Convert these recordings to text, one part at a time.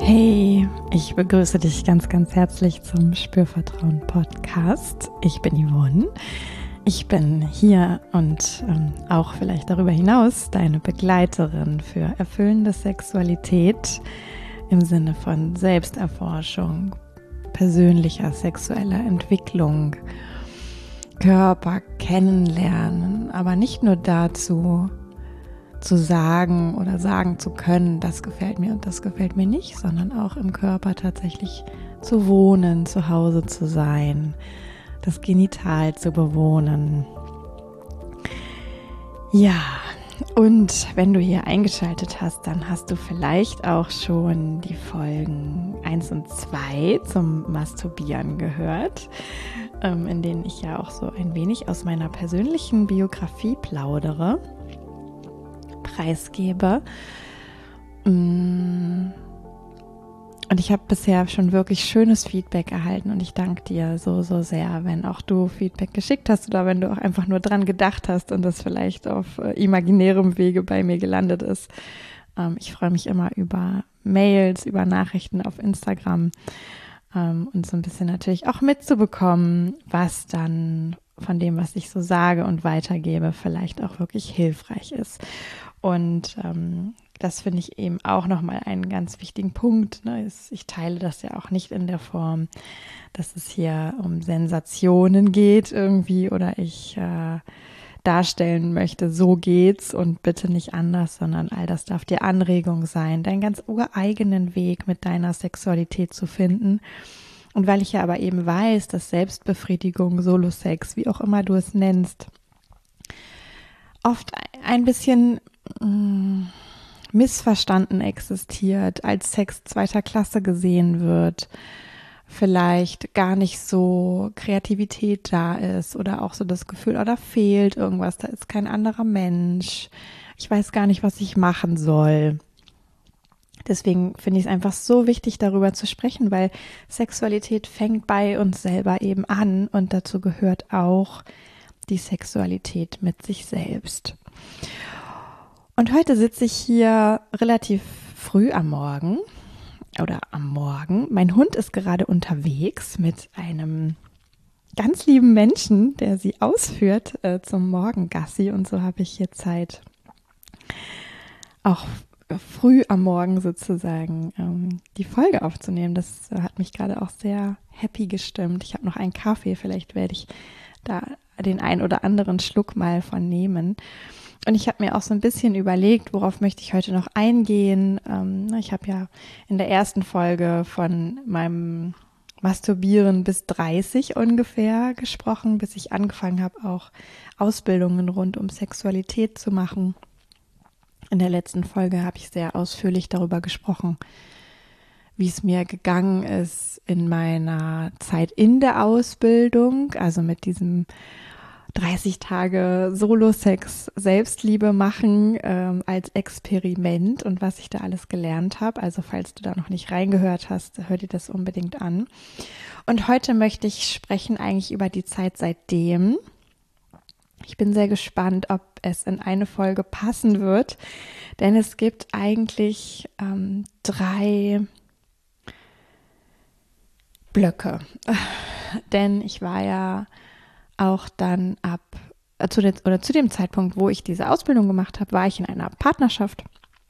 Hey, ich begrüße dich ganz, ganz herzlich zum Spürvertrauen Podcast. Ich bin Yvonne. Ich bin hier und auch vielleicht darüber hinaus deine Begleiterin für erfüllende Sexualität im Sinne von Selbsterforschung, persönlicher sexueller Entwicklung, Körper kennenlernen, aber nicht nur dazu zu sagen oder sagen zu können, das gefällt mir und das gefällt mir nicht, sondern auch im Körper tatsächlich zu wohnen, zu Hause zu sein, das Genital zu bewohnen. Ja, und wenn du hier eingeschaltet hast, dann hast du vielleicht auch schon die Folgen 1 und 2 zum Masturbieren gehört, in denen ich ja auch so ein wenig aus meiner persönlichen Biografie plaudere, preisgebe. Und ich habe bisher schon wirklich schönes Feedback erhalten und ich danke dir so, so sehr, wenn auch du Feedback geschickt hast oder wenn du auch einfach nur dran gedacht hast und das vielleicht auf imaginärem Wege bei mir gelandet ist. Ich freue mich immer über Mails, über Nachrichten auf Instagram und so ein bisschen natürlich auch mitzubekommen, was dann von dem, was ich so sage und weitergebe, vielleicht auch wirklich hilfreich ist. Und das finde ich eben auch nochmal einen ganz wichtigen Punkt. Ne? Ich teile das ja auch nicht in der Form, dass es hier um Sensationen geht irgendwie oder ich darstellen möchte, so geht's und bitte nicht anders, sondern all das darf dir Anregung sein, deinen ganz ureigenen Weg mit deiner Sexualität zu finden. Und weil ich ja aber eben weiß, dass Selbstbefriedigung, Solo-Sex, wie auch immer du es nennst, oft ein bisschen missverstanden existiert, als Sex zweiter Klasse gesehen wird, vielleicht gar nicht so Kreativität da ist oder auch so das Gefühl, da fehlt irgendwas, da ist kein anderer Mensch, ich weiß gar nicht, was ich machen soll. Deswegen finde ich es einfach so wichtig, darüber zu sprechen, weil Sexualität fängt bei uns selber eben an und dazu gehört auch die Sexualität mit sich selbst. Und heute sitze ich hier relativ früh am Morgen. Mein Hund ist gerade unterwegs mit einem ganz lieben Menschen, der sie ausführt zum Morgengassi. Und so habe ich hier Zeit, auch früh am Morgen sozusagen die Folge aufzunehmen. Das hat mich gerade auch sehr happy gestimmt. Ich habe noch einen Kaffee, vielleicht werde ich da den ein oder anderen Schluck mal von nehmen. Und ich habe mir auch so ein bisschen überlegt, worauf möchte ich heute noch eingehen. Ich habe ja in der ersten Folge von meinem Masturbieren bis 30 ungefähr gesprochen, bis ich angefangen habe, auch Ausbildungen rund um Sexualität zu machen. In der letzten Folge habe ich sehr ausführlich darüber gesprochen, wie es mir gegangen ist in meiner Zeit in der Ausbildung, also mit diesem 30 Tage Solo-Sex Selbstliebe machen als Experiment und was ich da alles gelernt habe. Also falls du da noch nicht reingehört hast, hör dir das unbedingt an. Und heute möchte ich sprechen eigentlich über die Zeit seitdem. Ich bin sehr gespannt, ob es in eine Folge passen wird, denn es gibt eigentlich 3 Blöcke. Denn ich war ja auch dann zu dem Zeitpunkt, wo ich diese Ausbildung gemacht habe, war ich in einer Partnerschaft.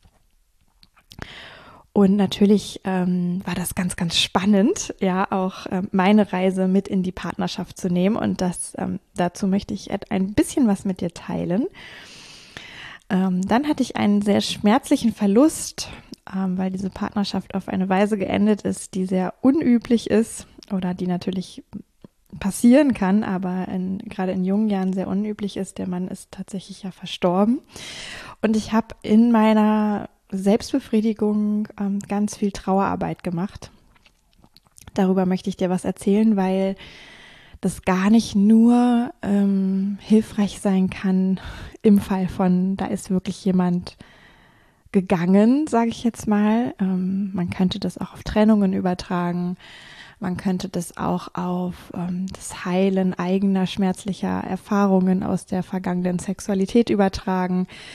Und natürlich war das ganz, ganz spannend, ja, auch meine Reise mit in die Partnerschaft zu nehmen. Und dazu möchte ich ein bisschen was mit dir teilen. Dann hatte ich einen sehr schmerzlichen Verlust, weil diese Partnerschaft auf eine Weise geendet ist, die sehr unüblich ist oder die natürlich passieren kann, aber gerade in jungen Jahren sehr unüblich ist. Der Mann ist tatsächlich ja verstorben. Und ich habe in meiner Selbstbefriedigung ganz viel Trauerarbeit gemacht. Darüber möchte ich dir was erzählen, weil das gar nicht nur hilfreich sein kann im Fall von, da ist wirklich jemand gegangen, sage ich jetzt mal. Man könnte das auch auf Trennungen übertragen. Man könnte das auch auf das Heilen eigener schmerzlicher Erfahrungen aus der vergangenen Sexualität übertragen.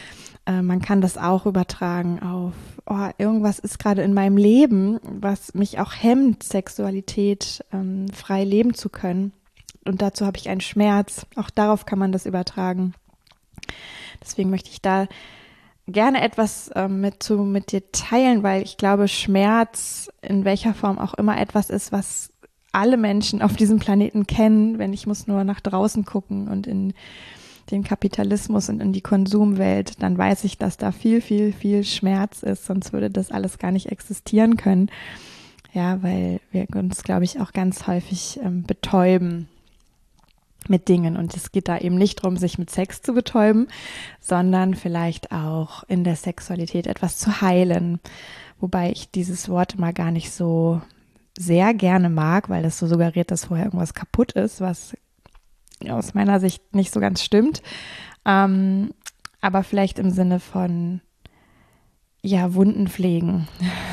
Man kann das auch übertragen auf, irgendwas ist gerade in meinem Leben, was mich auch hemmt, Sexualität frei leben zu können. Und dazu habe ich einen Schmerz. Auch darauf kann man das übertragen. Deswegen möchte ich da gerne etwas mit dir teilen, weil ich glaube, Schmerz in welcher Form auch immer etwas ist, was alle Menschen auf diesem Planeten kennen. Wenn ich muss nur nach draußen gucken und in den Kapitalismus und in die Konsumwelt, dann weiß ich, dass da viel, viel, viel Schmerz ist, sonst würde das alles gar nicht existieren können. Ja, weil wir uns, glaube ich, auch ganz häufig betäuben mit Dingen. Und es geht da eben nicht darum, sich mit Sex zu betäuben, sondern vielleicht auch in der Sexualität etwas zu heilen. Wobei ich dieses Wort mal gar nicht so sehr gerne mag, weil das so suggeriert, dass vorher irgendwas kaputt ist, was aus meiner Sicht nicht so ganz stimmt. Aber vielleicht im Sinne von, ja, Wunden pflegen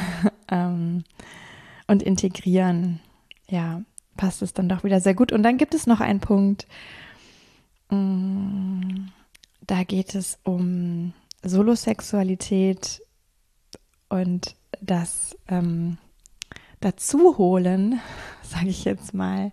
und integrieren, ja, passt es dann doch wieder sehr gut. Und dann gibt es noch einen Punkt, da geht es um Solosexualität und das Dazuholen, sage ich jetzt mal,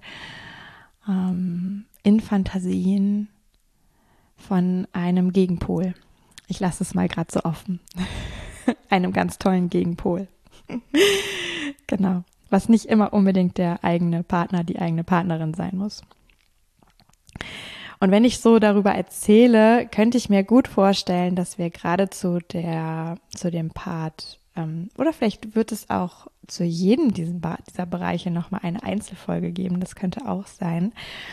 in Fantasien von einem Gegenpol. Ich lasse es mal gerade so offen. Einem ganz tollen Gegenpol. Genau. Was nicht immer unbedingt der eigene Partner, die eigene Partnerin sein muss. Und wenn ich so darüber erzähle, könnte ich mir gut vorstellen, dass wir gerade zu dem Part, oder vielleicht wird es auch zu jedem dieser Bereiche nochmal eine Einzelfolge geben. Das könnte auch sein.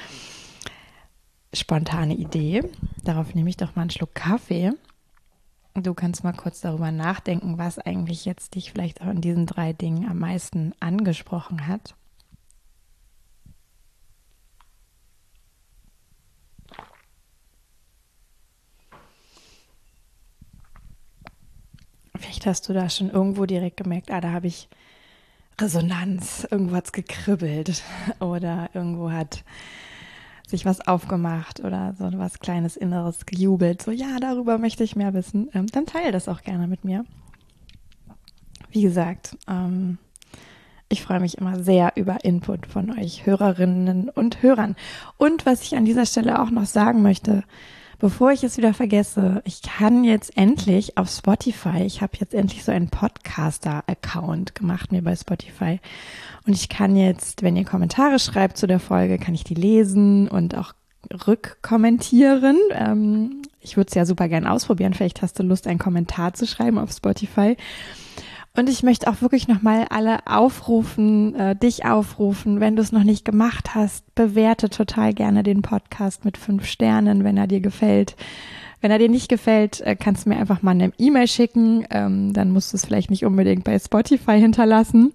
Spontane Idee. Darauf nehme ich doch mal einen Schluck Kaffee. Du kannst mal kurz darüber nachdenken, was eigentlich jetzt dich vielleicht auch in diesen 3 Dingen am meisten angesprochen hat. Vielleicht hast du da schon irgendwo direkt gemerkt, da habe ich Resonanz, irgendwo hat es gekribbelt oder irgendwo hat sich was aufgemacht oder so was kleines Inneres gejubelt. So, ja, darüber möchte ich mehr wissen. Dann teile das auch gerne mit mir. Wie gesagt, ich freue mich immer sehr über Input von euch Hörerinnen und Hörern. Und was ich an dieser Stelle auch noch sagen möchte, bevor ich es wieder vergesse, ich kann jetzt endlich auf Spotify, ich habe jetzt endlich so einen Podcaster-Account gemacht mir bei Spotify. Und ich kann jetzt, wenn ihr Kommentare schreibt zu der Folge, kann ich die lesen und auch rückkommentieren. Ich würde es ja super gern ausprobieren. Vielleicht hast du Lust, einen Kommentar zu schreiben auf Spotify. Und ich möchte auch wirklich nochmal alle aufrufen, dich aufrufen, wenn du es noch nicht gemacht hast, bewerte total gerne den Podcast mit 5 Sternen, wenn er dir gefällt. Wenn er dir nicht gefällt, kannst du mir einfach mal eine E-Mail schicken, dann musst du es vielleicht nicht unbedingt bei Spotify hinterlassen.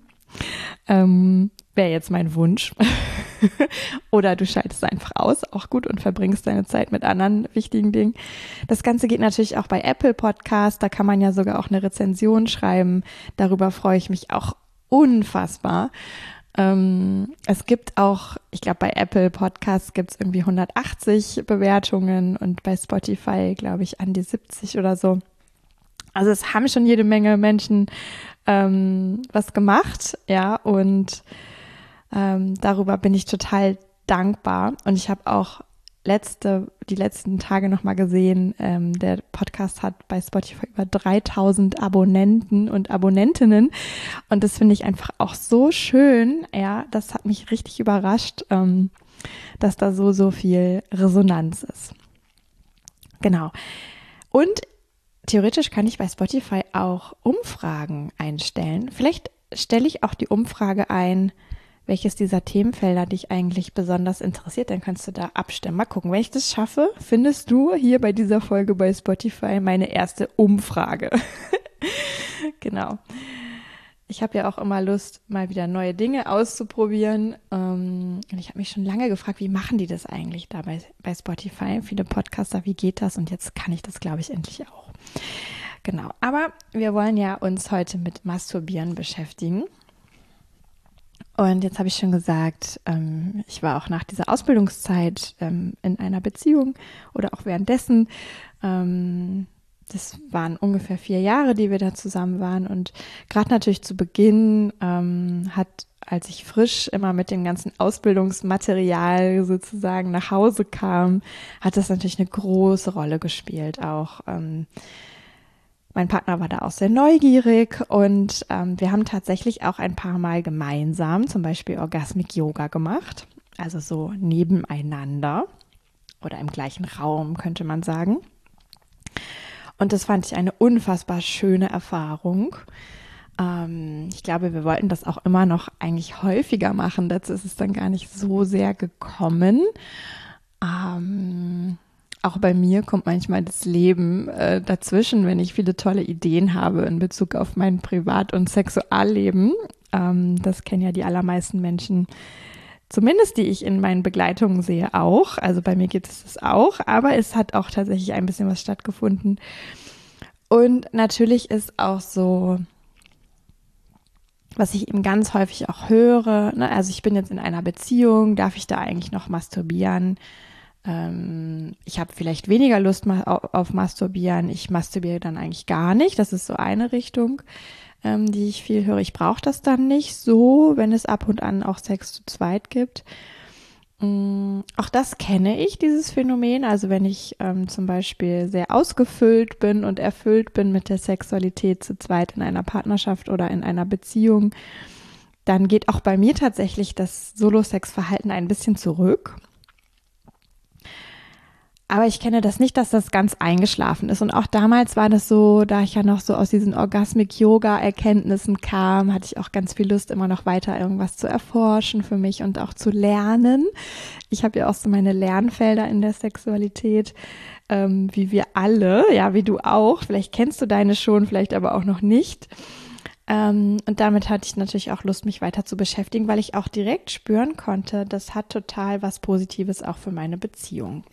Wäre jetzt mein Wunsch. Oder du schaltest einfach aus, auch gut, und verbringst deine Zeit mit anderen wichtigen Dingen. Das Ganze geht natürlich auch bei Apple Podcasts, da kann man ja sogar auch eine Rezension schreiben. Darüber freue ich mich auch unfassbar. Es gibt auch, ich glaube, bei Apple Podcasts gibt es irgendwie 180 Bewertungen und bei Spotify, glaube ich, an die 70 oder so. Also es haben schon jede Menge Menschen was gemacht, ja, und darüber bin ich total dankbar. Und ich habe auch die letzten Tage nochmal gesehen, der Podcast hat bei Spotify über 3000 Abonnenten und Abonnentinnen. Und das finde ich einfach auch so schön. Ja, das hat mich richtig überrascht, dass da so viel Resonanz ist. Genau. Und theoretisch kann ich bei Spotify auch Umfragen einstellen. Vielleicht stelle ich auch die Umfrage ein, welches dieser Themenfelder dich eigentlich besonders interessiert, dann kannst du da abstimmen. Mal gucken, wenn ich das schaffe, findest du hier bei dieser Folge bei Spotify meine erste Umfrage. Genau. Ich habe ja auch immer Lust, mal wieder neue Dinge auszuprobieren. Und ich habe mich schon lange gefragt, wie machen die das eigentlich da bei Spotify? Viele Podcaster, wie geht das? Und jetzt kann ich das, glaube ich, endlich auch. Genau, aber wir wollen ja uns heute mit Masturbieren beschäftigen. Und jetzt habe ich schon gesagt, ich war auch nach dieser Ausbildungszeit in einer Beziehung oder auch währenddessen. Das waren ungefähr 4 Jahre, die wir da zusammen waren. Und gerade natürlich zu Beginn als ich frisch immer mit dem ganzen Ausbildungsmaterial sozusagen nach Hause kam, hat das natürlich eine große Rolle gespielt. Auch mein Partner war da auch sehr neugierig und wir haben tatsächlich auch ein paar Mal gemeinsam zum Beispiel Orgasmic Yoga gemacht. Also so nebeneinander oder im gleichen Raum, könnte man sagen. Und das fand ich eine unfassbar schöne Erfahrung. Ich glaube, wir wollten das auch immer noch eigentlich häufiger machen. Dazu ist es dann gar nicht so sehr gekommen. Auch bei mir kommt manchmal das Leben dazwischen, wenn ich viele tolle Ideen habe in Bezug auf mein Privat- und Sexualleben. Das kennen ja die allermeisten Menschen, zumindest die ich in meinen Begleitungen sehe, auch. Also bei mir gibt es das auch, aber es hat auch tatsächlich ein bisschen was stattgefunden. Und natürlich ist auch so, was ich eben ganz häufig auch höre, ne? Also ich bin jetzt in einer Beziehung, darf ich da eigentlich noch masturbieren? Ich habe vielleicht weniger Lust auf Masturbieren, ich masturbiere dann eigentlich gar nicht. Das ist so eine Richtung, die ich viel höre. Ich brauche das dann nicht so, wenn es ab und an auch Sex zu zweit gibt. Auch das kenne ich, dieses Phänomen. Also wenn ich zum Beispiel sehr ausgefüllt bin und erfüllt bin mit der Sexualität zu zweit in einer Partnerschaft oder in einer Beziehung, dann geht auch bei mir tatsächlich das Solo-Sex-Verhalten ein bisschen zurück. Aber ich kenne das nicht, dass das ganz eingeschlafen ist. Und auch damals war das so, da ich ja noch so aus diesen Orgasmic-Yoga-Erkenntnissen kam, hatte ich auch ganz viel Lust, immer noch weiter irgendwas zu erforschen für mich und auch zu lernen. Ich habe ja auch so meine Lernfelder in der Sexualität, wie wir alle, ja, wie du auch. Vielleicht kennst du deine schon, vielleicht aber auch noch nicht. Und damit hatte ich natürlich auch Lust, mich weiter zu beschäftigen, weil ich auch direkt spüren konnte, das hat total was Positives auch für meine Beziehung.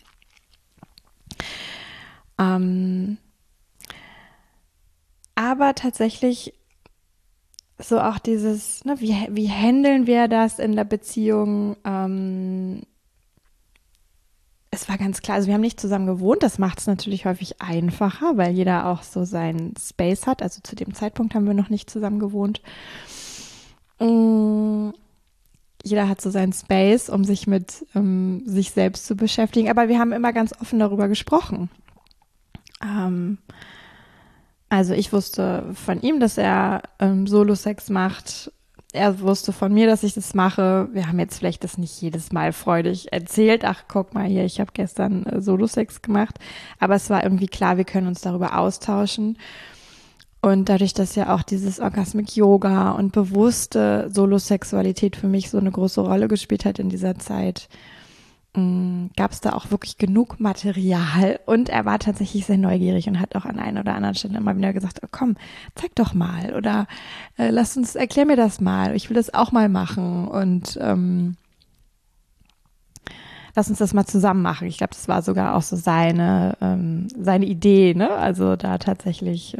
Aber tatsächlich so auch dieses, ne, wie handeln wir das in der Beziehung? Es war ganz klar, also wir haben nicht zusammen gewohnt, das macht es natürlich häufig einfacher, weil jeder auch so seinen Space hat. Also zu dem Zeitpunkt haben wir noch nicht zusammen gewohnt. Jeder hat so seinen Space, um sich mit sich selbst zu beschäftigen. Aber wir haben immer ganz offen darüber gesprochen. Also ich wusste von ihm, dass er Solo-Sex macht. Er wusste von mir, dass ich das mache. Wir haben jetzt vielleicht das nicht jedes Mal freudig erzählt. Ach, guck mal hier, ich habe gestern Solo-Sex gemacht. Aber es war irgendwie klar, wir können uns darüber austauschen. Und dadurch, dass ja auch dieses Orgasmic Yoga und bewusste Solosexualität für mich so eine große Rolle gespielt hat in dieser Zeit, gab es da auch wirklich genug Material. Und er war tatsächlich sehr neugierig und hat auch an einer oder anderen Stelle immer wieder gesagt, oh, komm, zeig doch mal oder erklär mir das mal, ich will das auch mal machen und lass uns das mal zusammen machen. Ich glaube, das war sogar auch so seine Idee, ne? Also da tatsächlich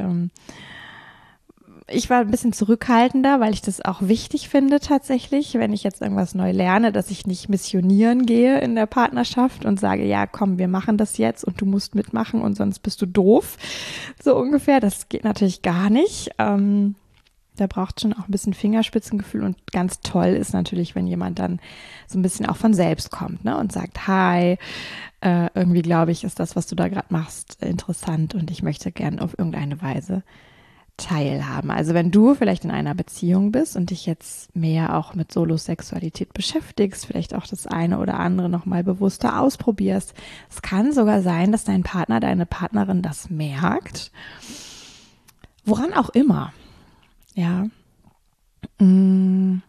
ich war ein bisschen zurückhaltender, weil ich das auch wichtig finde tatsächlich, wenn ich jetzt irgendwas neu lerne, dass ich nicht missionieren gehe in der Partnerschaft und sage, ja, komm, wir machen das jetzt und du musst mitmachen und sonst bist du doof. So ungefähr. Das geht natürlich gar nicht. Da braucht schon auch ein bisschen Fingerspitzengefühl und ganz toll ist natürlich, wenn jemand dann so ein bisschen auch von selbst kommt, ne, und sagt, hi, irgendwie glaube ich, ist das, was du da gerade machst, interessant und ich möchte gern auf irgendeine Weise teilhaben. Also wenn du vielleicht in einer Beziehung bist und dich jetzt mehr auch mit Solosexualität beschäftigst, vielleicht auch das eine oder andere nochmal bewusster ausprobierst, es kann sogar sein, dass dein Partner, deine Partnerin das merkt, woran auch immer, ja. Und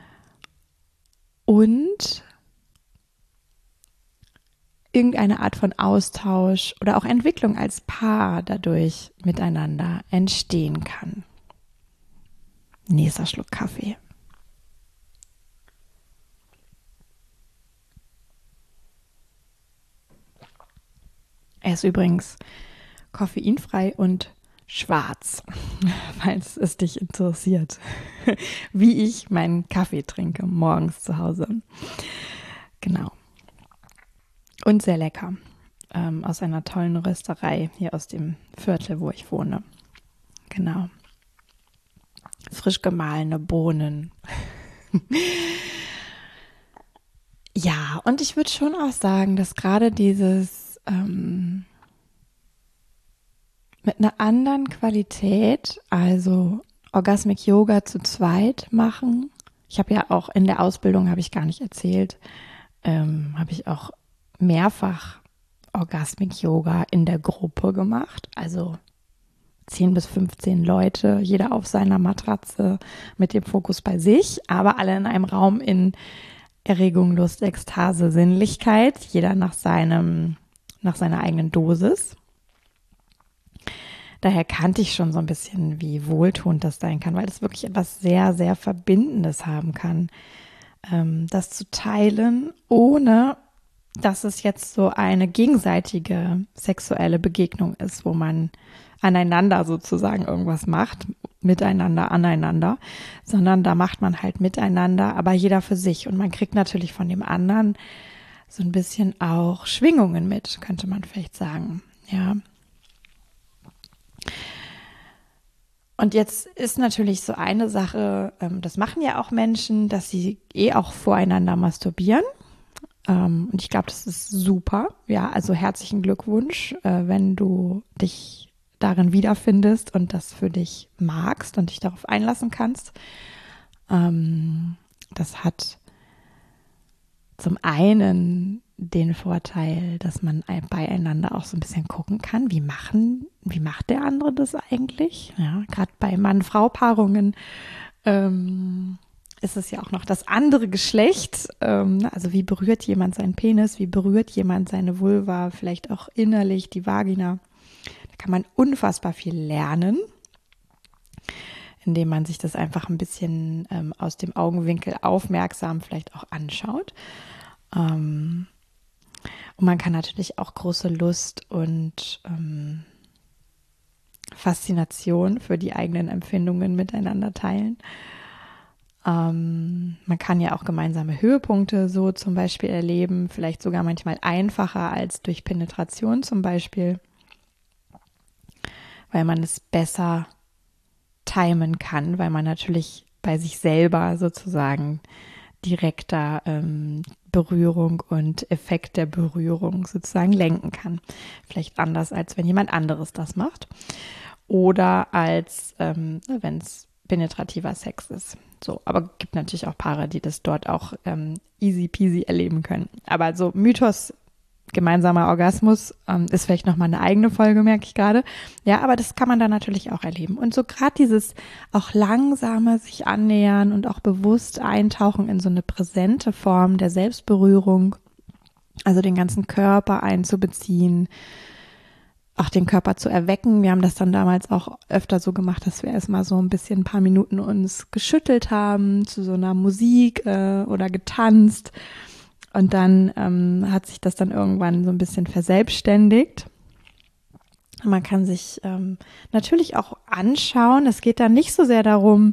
irgendeine Art von Austausch oder auch Entwicklung als Paar dadurch miteinander entstehen kann. Nächster Schluck Kaffee. Er ist übrigens koffeinfrei und schwarz, falls es dich interessiert, wie ich meinen Kaffee trinke morgens zu Hause. Genau. Und sehr lecker. aus einer tollen Rösterei hier aus dem Viertel, wo ich wohne. Genau. Frisch gemahlene Bohnen. Ja, und ich würde schon auch sagen, dass gerade dieses mit einer anderen Qualität, also Orgasmic Yoga zu zweit machen. Ich habe ja auch in der Ausbildung, habe ich gar nicht erzählt, habe ich auch mehrfach Orgasmic Yoga in der Gruppe gemacht. Also 10 bis 15 Leute, jeder auf seiner Matratze mit dem Fokus bei sich, aber alle in einem Raum in Erregung, Lust, Ekstase, Sinnlichkeit, jeder nach seiner eigenen Dosis. Daher kannte ich schon so ein bisschen, wie wohltuend das sein kann, weil das wirklich etwas sehr, sehr Verbindendes haben kann, das zu teilen, ohne dass es jetzt so eine gegenseitige sexuelle Begegnung ist, wo man aneinander sozusagen irgendwas macht, miteinander, aneinander, sondern da macht man halt miteinander, aber jeder für sich. Und man kriegt natürlich von dem anderen so ein bisschen auch Schwingungen mit, könnte man vielleicht sagen, ja. Und jetzt ist natürlich so eine Sache, das machen ja auch Menschen, dass sie auch voreinander masturbieren. Und ich glaube, das ist super. Ja, also herzlichen Glückwunsch, wenn du dich darin wiederfindest und das für dich magst und dich darauf einlassen kannst. Das hat zum einen den Vorteil, dass man beieinander auch so ein bisschen gucken kann, wie macht der andere das eigentlich? Ja, gerade bei Mann-Frau-Paarungen ist es ja auch noch das andere Geschlecht. Also wie berührt jemand seinen Penis, wie berührt jemand seine Vulva, vielleicht auch innerlich die Vagina. Da kann man unfassbar viel lernen, indem man sich das einfach ein bisschen aus dem Augenwinkel aufmerksam vielleicht auch anschaut. Und man kann natürlich auch große Lust und Faszination für die eigenen Empfindungen miteinander teilen. Man kann ja auch gemeinsame Höhepunkte so zum Beispiel erleben, vielleicht sogar manchmal einfacher als durch Penetration zum Beispiel, weil man es besser timen kann, weil man natürlich bei sich selber sozusagen direkter Berührung und Effekt der Berührung sozusagen lenken kann. Vielleicht anders, als wenn jemand anderes das macht. Oder als wenn es penetrativer Sex ist. So, aber gibt natürlich auch Paare, die das dort auch easy peasy erleben können. Aber so Mythos, gemeinsamer Orgasmus, ist vielleicht nochmal eine eigene Folge, merke ich gerade. Ja, aber das kann man dann natürlich auch erleben. Und so gerade dieses auch langsame sich annähern und auch bewusst eintauchen in so eine präsente Form der Selbstberührung, also den ganzen Körper einzubeziehen, auch den Körper zu erwecken. Wir haben das dann damals auch öfter so gemacht, dass wir erstmal so ein paar Minuten uns geschüttelt haben zu so einer Musik oder getanzt. Und dann hat sich das dann irgendwann so ein bisschen verselbstständigt. Man kann sich natürlich auch anschauen. Es geht dann nicht so sehr darum,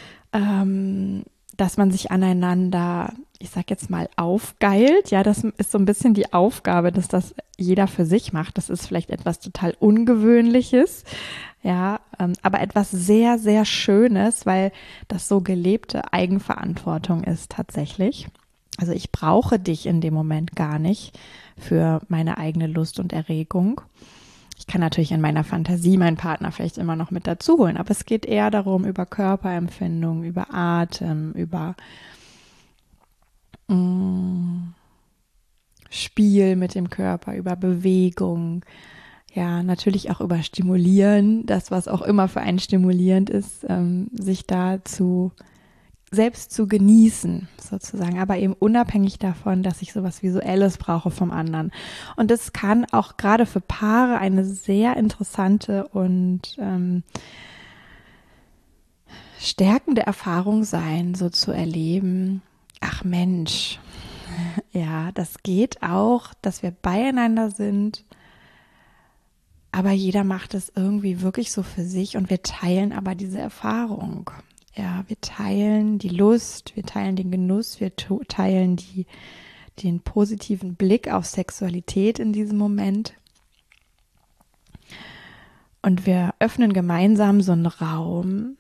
dass man sich aneinander, ich sag jetzt mal, aufgeilt. Ja, das ist so ein bisschen die Aufgabe, dass das jeder für sich macht. Das ist vielleicht etwas total Ungewöhnliches. Ja, aber etwas sehr, sehr Schönes, weil das so gelebte Eigenverantwortung ist tatsächlich. Also ich brauche dich in dem Moment gar nicht für meine eigene Lust und Erregung. Ich kann natürlich in meiner Fantasie meinen Partner vielleicht immer noch mit dazu holen, aber es geht eher darum, über Körperempfindung, über Atem, über Spiel mit dem Körper, über Bewegung, ja, natürlich auch über Stimulieren, das, was auch immer für einen stimulierend ist, sich dazu selbst zu genießen, sozusagen, aber eben unabhängig davon, dass ich sowas Visuelles brauche vom anderen. Und das kann auch gerade für Paare eine sehr interessante und stärkende Erfahrung sein, so zu erleben, ach Mensch, ja, das geht auch, dass wir beieinander sind, aber jeder macht es irgendwie wirklich so für sich und wir teilen aber diese Erfahrung. Ja, wir teilen die Lust, wir teilen den Genuss, wir teilen den positiven Blick auf Sexualität in diesem Moment. Und wir öffnen gemeinsam so einen Raum,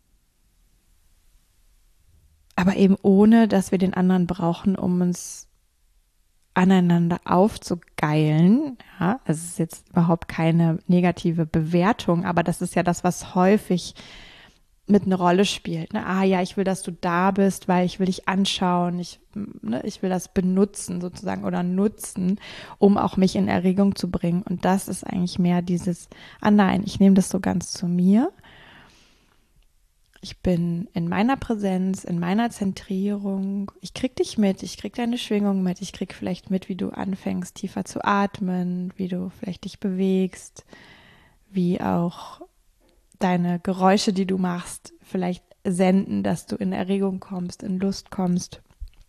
aber eben ohne, dass wir den anderen brauchen, um uns aneinander aufzugeilen. Ja, es ist jetzt überhaupt keine negative Bewertung, aber das ist ja das, was häufig mit eine Rolle spielt. Ne? Ah ja, ich will, dass du da bist, weil ich will dich anschauen, ich will das benutzen sozusagen oder nutzen, um auch mich in Erregung zu bringen. Und das ist eigentlich mehr dieses, nein, ich nehme das so ganz zu mir. Ich bin in meiner Präsenz, in meiner Zentrierung. Ich krieg dich mit, ich krieg deine Schwingung mit, ich krieg vielleicht mit, wie du anfängst, tiefer zu atmen, wie du vielleicht dich bewegst, wie auch deine Geräusche, die du machst, vielleicht senden, dass du in Erregung kommst, in Lust kommst.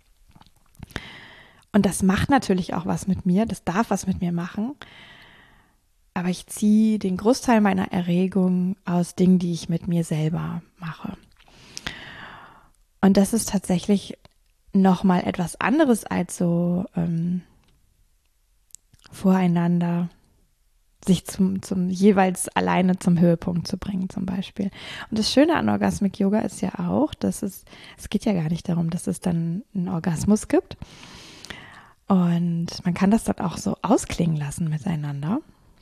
Und das macht natürlich auch was mit mir, das darf was mit mir machen. Aber ich ziehe den Großteil meiner Erregung aus Dingen, die ich mit mir selber mache. Und das ist tatsächlich nochmal etwas anderes als so voreinander sich zum jeweils alleine zum Höhepunkt zu bringen zum Beispiel. Und das Schöne an Orgasmic Yoga ist ja auch, dass es geht ja gar nicht darum, dass es dann einen Orgasmus gibt. Und man kann das dort auch so ausklingen lassen miteinander.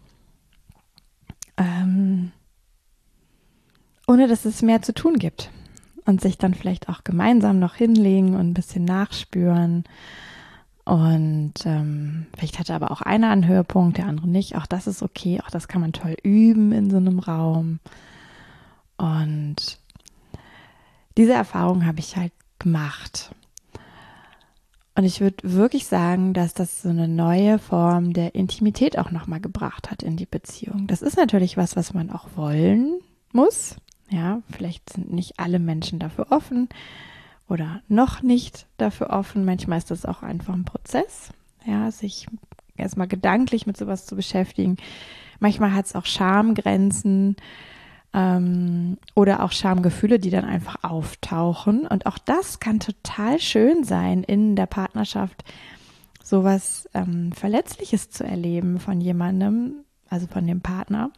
Ohne dass es mehr zu tun gibt. Und sich dann vielleicht auch gemeinsam noch hinlegen und ein bisschen nachspüren. Und vielleicht hatte aber auch einer einen Höhepunkt, der andere nicht. Auch das ist okay. Auch das kann man toll üben in so einem Raum. Und diese Erfahrung habe ich halt gemacht. Und ich würde wirklich sagen, dass das so eine neue Form der Intimität auch nochmal gebracht hat in die Beziehung. Das ist natürlich was man auch wollen muss. Ja, vielleicht sind nicht alle Menschen dafür offen oder noch nicht dafür offen. Manchmal ist das auch einfach ein Prozess, ja, sich erstmal gedanklich mit sowas zu beschäftigen. Manchmal hat es auch Schamgrenzen oder auch Schamgefühle, die dann einfach auftauchen. Und auch das kann total schön sein, in der Partnerschaft sowas Verletzliches zu erleben von jemandem, also von dem Partner,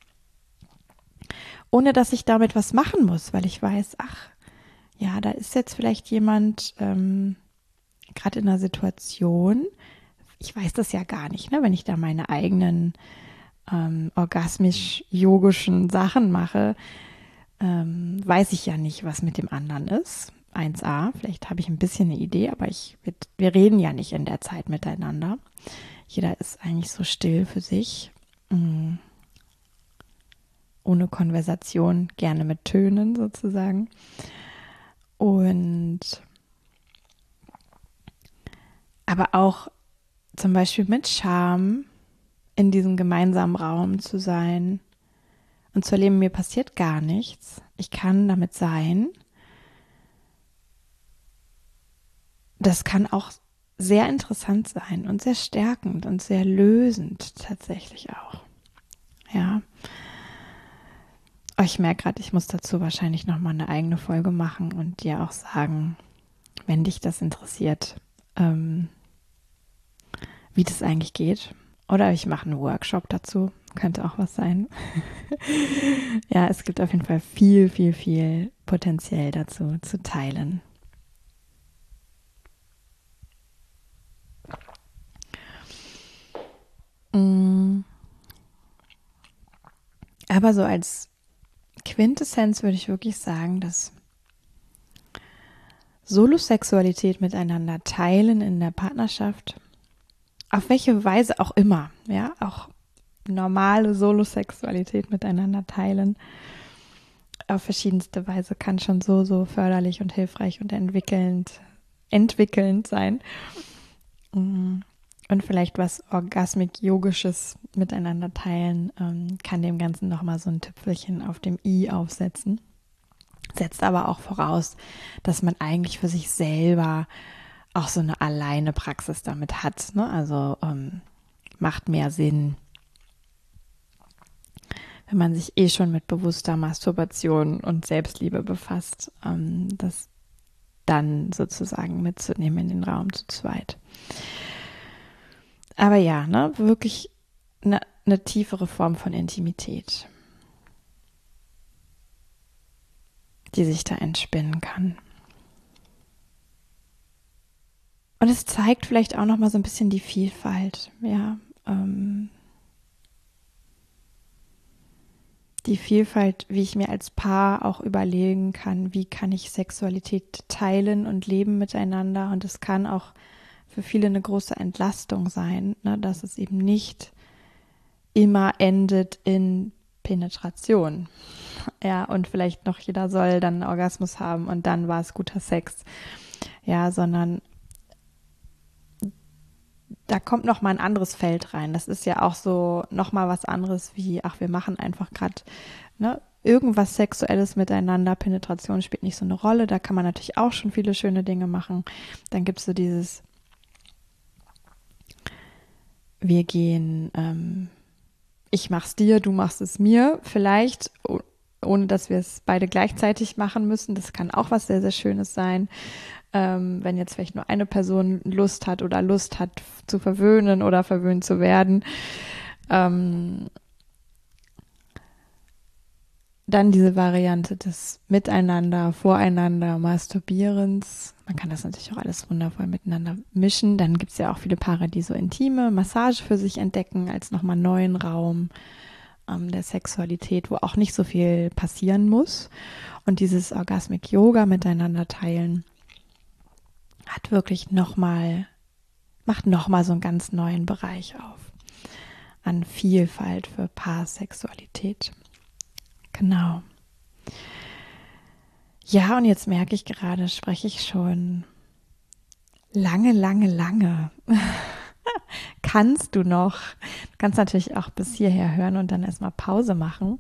ohne dass ich damit was machen muss, weil ich weiß, ach, ja, da ist jetzt vielleicht jemand gerade in einer Situation, ich weiß das ja gar nicht, ne, wenn ich da meine eigenen orgasmisch-yogischen Sachen mache, weiß ich ja nicht, was mit dem anderen ist. 1a, vielleicht habe ich ein bisschen eine Idee, aber wir reden ja nicht in der Zeit miteinander. Jeder ist eigentlich so still für sich, ohne Konversation, gerne mit Tönen sozusagen. Und aber auch zum Beispiel mit Scham in diesem gemeinsamen Raum zu sein und zu erleben, mir passiert gar nichts. Ich kann damit sein. Das kann auch sehr interessant sein und sehr stärkend und sehr lösend tatsächlich auch. Ja. Ich merke gerade, ich muss dazu wahrscheinlich nochmal eine eigene Folge machen und dir auch sagen, wenn dich das interessiert, wie das eigentlich geht. Oder ich mache einen Workshop dazu. Könnte auch was sein. Ja, es gibt auf jeden Fall viel, viel, viel potenziell dazu zu teilen. Aber so als Quintessenz würde ich wirklich sagen, dass Solosexualität miteinander teilen in der Partnerschaft, auf welche Weise auch immer, ja, auch normale Solosexualität miteinander teilen, auf verschiedenste Weise kann schon so förderlich und hilfreich und entwickelnd sein. Und vielleicht was Orgasmic-Yogisches miteinander teilen, kann dem Ganzen nochmal so ein Tüpfelchen auf dem i aufsetzen. Setzt aber auch voraus, dass man eigentlich für sich selber auch so eine alleine Praxis damit hat. Ne? Also macht mehr Sinn, wenn man sich schon mit bewusster Masturbation und Selbstliebe befasst. Das dann sozusagen mitzunehmen in den Raum zu zweit. Aber ja, ne, wirklich eine tiefere Form von Intimität, die sich da entspinnen kann. Und es zeigt vielleicht auch nochmal so ein bisschen die Vielfalt, ja, die Vielfalt, wie ich mir als Paar auch überlegen kann, wie kann ich Sexualität teilen und leben miteinander. Und es kann auch für viele eine große Entlastung sein, ne, dass es eben nicht immer endet in Penetration. Ja, und vielleicht noch jeder soll dann einen Orgasmus haben und dann war es guter Sex. Ja, sondern da kommt noch mal ein anderes Feld rein. Das ist ja auch so noch mal was anderes wie, ach, wir machen einfach gerade, ne, irgendwas Sexuelles miteinander. Penetration spielt nicht so eine Rolle. Da kann man natürlich auch schon viele schöne Dinge machen. Dann gibt es so dieses, wir gehen, ich mach's dir, du machst es mir, vielleicht, ohne dass wir es beide gleichzeitig machen müssen. Das kann auch was sehr, sehr Schönes sein. Wenn jetzt vielleicht nur eine Person Lust hat zu verwöhnen oder verwöhnt zu werden. Dann diese Variante des Miteinander, Voreinander, Masturbierens. Man kann das natürlich auch alles wundervoll miteinander mischen. Dann gibt es ja auch viele Paare, die so intime Massage für sich entdecken als nochmal neuen Raum der Sexualität, wo auch nicht so viel passieren muss. Und dieses Orgasmic Yoga miteinander teilen hat wirklich macht nochmal so einen ganz neuen Bereich auf an Vielfalt für Paarsexualität. Genau. Ja, und jetzt merke ich gerade, spreche ich schon lange. Kannst du noch? Du kannst natürlich auch bis hierher hören und dann erstmal Pause machen.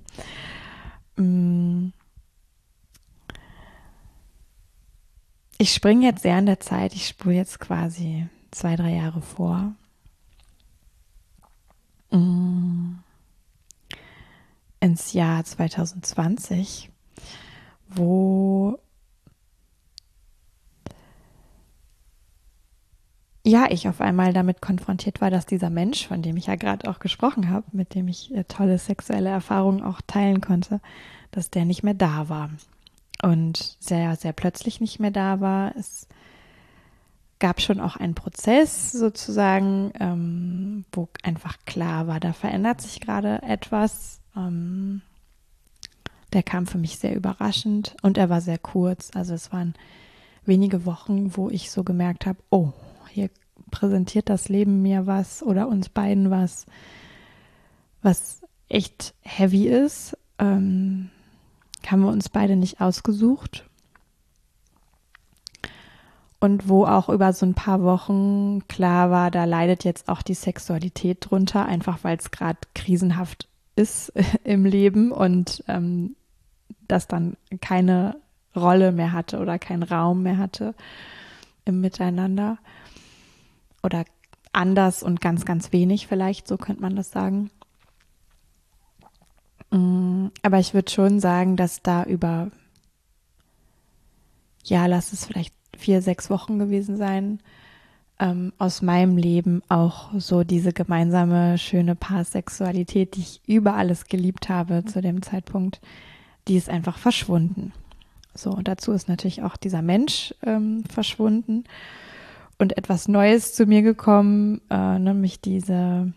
Ich springe jetzt sehr in der Zeit. Ich spule jetzt quasi 2-3 Jahre vor. Ins Jahr 2020, wo ja, ich auf einmal damit konfrontiert war, dass dieser Mensch, von dem ich ja gerade auch gesprochen habe, mit dem ich tolle sexuelle Erfahrungen auch teilen konnte, dass der nicht mehr da war. Und sehr, sehr plötzlich nicht mehr da war. Es gab schon auch einen Prozess sozusagen, wo einfach klar war, da verändert sich gerade etwas. Der kam für mich sehr überraschend und er war sehr kurz. Also es waren wenige Wochen, wo ich so gemerkt habe, oh, hier präsentiert das Leben mir was oder uns beiden was echt heavy ist. Haben wir uns beide nicht ausgesucht. Und wo auch über so ein paar Wochen klar war, da leidet jetzt auch die Sexualität drunter, einfach weil es gerade krisenhaft ist im Leben und das dann keine Rolle mehr hatte oder keinen Raum mehr hatte im Miteinander. Oder anders und ganz, ganz wenig vielleicht, so könnte man das sagen. Aber ich würde schon sagen, dass da über, ja, lass es vielleicht 4-6 Wochen gewesen sein, aus meinem Leben auch so diese gemeinsame, schöne Paarsexualität, die ich über alles geliebt habe zu dem Zeitpunkt, die ist einfach verschwunden. So, und dazu ist natürlich auch dieser Mensch verschwunden und etwas Neues zu mir gekommen, nämlich diese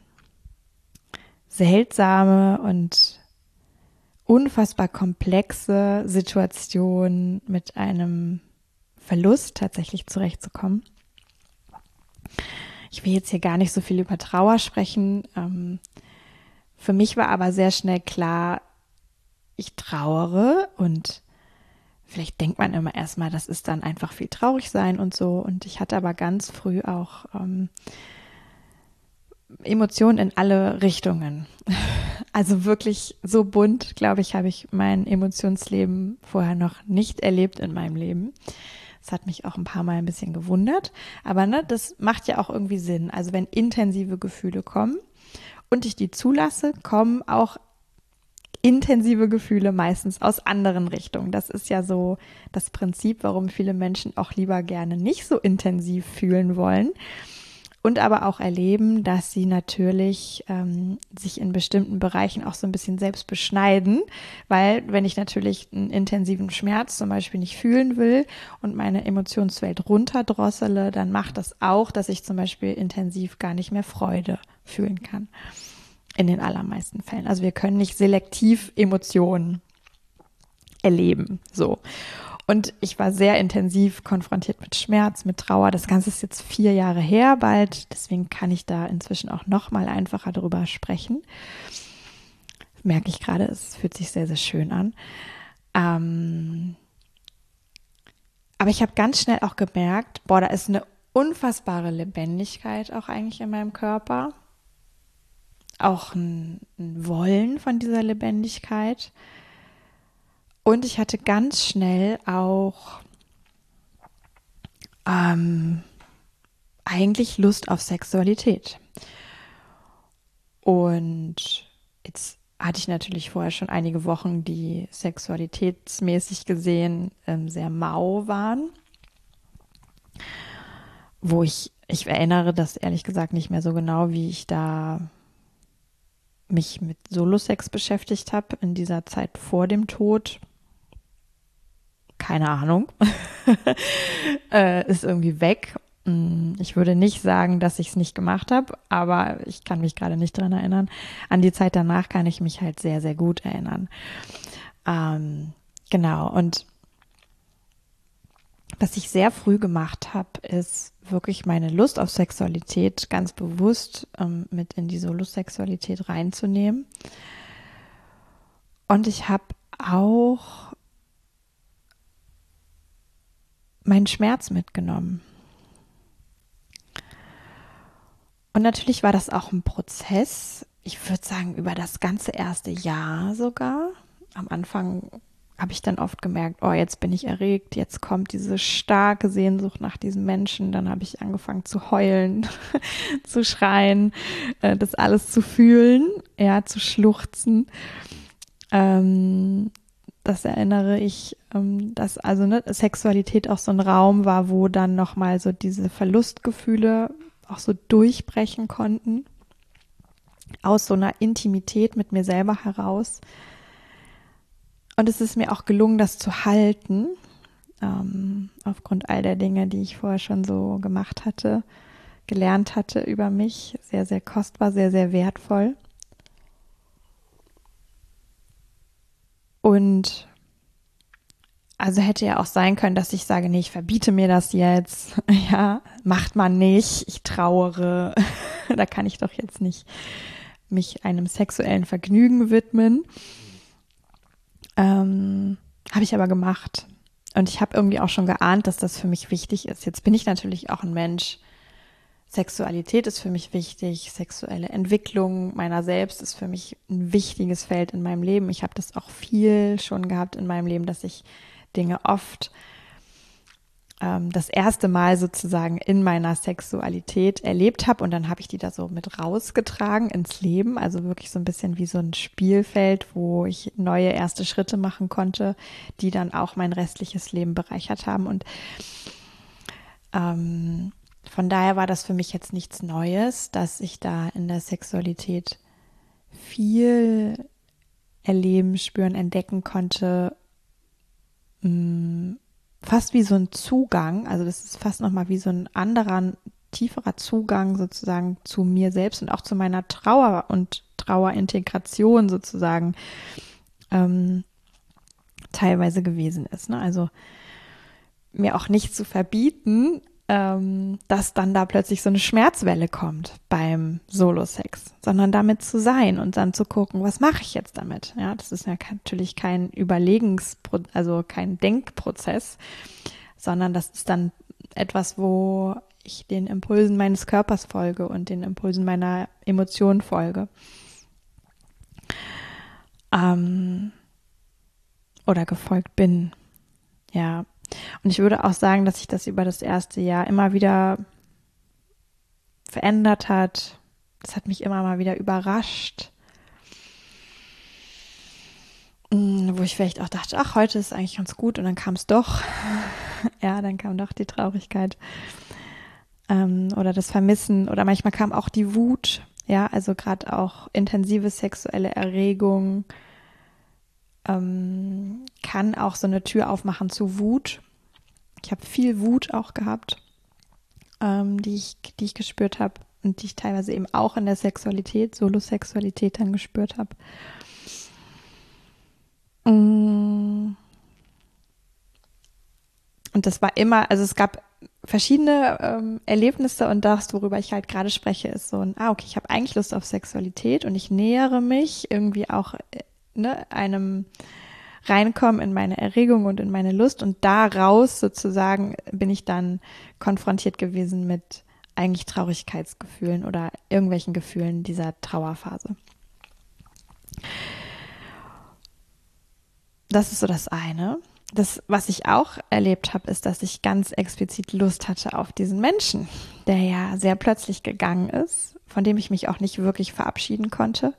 seltsame und unfassbar komplexe Situation mit einem Verlust tatsächlich zurechtzukommen. Ich will jetzt hier gar nicht so viel über Trauer sprechen. Für mich war aber sehr schnell klar, ich trauere und vielleicht denkt man immer erstmal, das ist dann einfach viel traurig sein und so. Und ich hatte aber ganz früh auch Emotionen in alle Richtungen. Also wirklich so bunt, glaube ich, habe ich mein Emotionsleben vorher noch nicht erlebt in meinem Leben. Das hat mich auch ein paar Mal ein bisschen gewundert. Aber ne, das macht ja auch irgendwie Sinn. Also wenn intensive Gefühle kommen und ich die zulasse, kommen auch intensive Gefühle meistens aus anderen Richtungen. Das ist ja so das Prinzip, warum viele Menschen auch lieber gerne nicht so intensiv fühlen wollen und aber auch erleben, dass sie natürlich sich in bestimmten Bereichen auch so ein bisschen selbst beschneiden, weil wenn ich natürlich einen intensiven Schmerz zum Beispiel nicht fühlen will und meine Emotionswelt runterdrossele, dann macht das auch, dass ich zum Beispiel intensiv gar nicht mehr Freude fühlen kann. In den allermeisten Fällen. Also wir können nicht selektiv Emotionen erleben. So. Und ich war sehr intensiv konfrontiert mit Schmerz, mit Trauer. Das Ganze ist jetzt 4 Jahre her bald. Deswegen kann ich da inzwischen auch noch mal einfacher drüber sprechen. Merke ich gerade, es fühlt sich sehr, sehr schön an. Aber ich habe ganz schnell auch gemerkt, boah, da ist eine unfassbare Lebendigkeit auch eigentlich in meinem Körper. Auch ein Wollen von dieser Lebendigkeit. Und ich hatte ganz schnell auch eigentlich Lust auf Sexualität. Und jetzt hatte ich natürlich vorher schon einige Wochen, die sexualitätsmäßig gesehen sehr mau waren, wo ich erinnere das ehrlich gesagt nicht mehr so genau, wie ich da mich mit Solo-Sex beschäftigt habe in dieser Zeit vor dem Tod. Keine Ahnung. Ist irgendwie weg. Ich würde nicht sagen, dass ich es nicht gemacht habe, aber ich kann mich gerade nicht dran erinnern. An die Zeit danach kann ich mich halt sehr, sehr gut erinnern. Genau. Und was ich sehr früh gemacht habe, ist wirklich meine Lust auf Sexualität ganz bewusst mit in die Solosexualität reinzunehmen. Und ich habe auch meinen Schmerz mitgenommen. Und natürlich war das auch ein Prozess, ich würde sagen, über das ganze erste Jahr sogar. Am Anfang habe ich dann oft gemerkt, oh, jetzt bin ich erregt, jetzt kommt diese starke Sehnsucht nach diesem Menschen. Dann habe ich angefangen zu heulen, zu schreien, das alles zu fühlen, ja, zu schluchzen. Das erinnere ich, dass also Sexualität auch so ein Raum war, wo dann nochmal so diese Verlustgefühle auch so durchbrechen konnten, aus so einer Intimität mit mir selber heraus. Und es ist mir auch gelungen, das zu halten, aufgrund all der Dinge, die ich vorher schon so gemacht hatte, gelernt hatte über mich. Sehr, sehr kostbar, sehr, sehr wertvoll. Und also hätte ja auch sein können, dass ich sage, nee, ich verbiete mir das jetzt. Ja, macht man nicht. Ich trauere. Da kann ich doch jetzt nicht mich einem sexuellen Vergnügen widmen. Habe ich aber gemacht. Und ich habe irgendwie auch schon geahnt, dass das für mich wichtig ist. Jetzt bin ich natürlich auch ein Mensch. Sexualität ist für mich wichtig. Sexuelle Entwicklung meiner selbst ist für mich ein wichtiges Feld in meinem Leben. Ich habe das auch viel schon gehabt in meinem Leben, dass ich Dinge oft das erste Mal sozusagen in meiner Sexualität erlebt habe und dann habe ich die da so mit rausgetragen ins Leben, also wirklich so ein bisschen wie so ein Spielfeld, wo ich neue erste Schritte machen konnte, die dann auch mein restliches Leben bereichert haben und von daher war das für mich jetzt nichts Neues, dass ich da in der Sexualität viel erleben, spüren, entdecken konnte, fast wie so ein Zugang, also das ist fast nochmal wie so ein anderer, tieferer Zugang sozusagen zu mir selbst und auch zu meiner Trauer und Trauerintegration sozusagen teilweise gewesen ist. Ne? Also mir auch nicht zu verbieten, dass dann da plötzlich so eine Schmerzwelle kommt beim Solo-Sex, sondern damit zu sein und dann zu gucken, was mache ich jetzt damit? Ja, das ist ja natürlich kein also kein Denkprozess, sondern das ist dann etwas, wo ich den Impulsen meines Körpers folge und den Impulsen meiner Emotionen folge. Oder gefolgt bin. Ja. Und ich würde auch sagen, dass sich das über das erste Jahr immer wieder verändert hat. Das hat mich immer mal wieder überrascht. wo ich vielleicht auch dachte, ach, heute ist eigentlich ganz gut und dann kam es doch. Ja, dann kam doch die Traurigkeit oder das Vermissen oder manchmal kam auch die Wut. Ja, also gerade auch intensive sexuelle Erregung kann auch so eine Tür aufmachen zu Wut. Ich habe viel Wut auch gehabt, die ich gespürt habe und die ich teilweise eben auch in der Sexualität, Solosexualität dann gespürt habe. Und das war immer, also es gab verschiedene Erlebnisse und das, worüber ich halt gerade spreche, ist so ein, okay, ich habe eigentlich Lust auf Sexualität und ich nähere mich irgendwie auch einem Reinkommen in meine Erregung und in meine Lust und daraus sozusagen bin ich dann konfrontiert gewesen mit eigentlich Traurigkeitsgefühlen oder irgendwelchen Gefühlen dieser Trauerphase. Das ist so das eine. Das, was ich auch erlebt habe, ist, dass ich ganz explizit Lust hatte auf diesen Menschen, der ja sehr plötzlich gegangen ist, von dem ich mich auch nicht wirklich verabschieden konnte.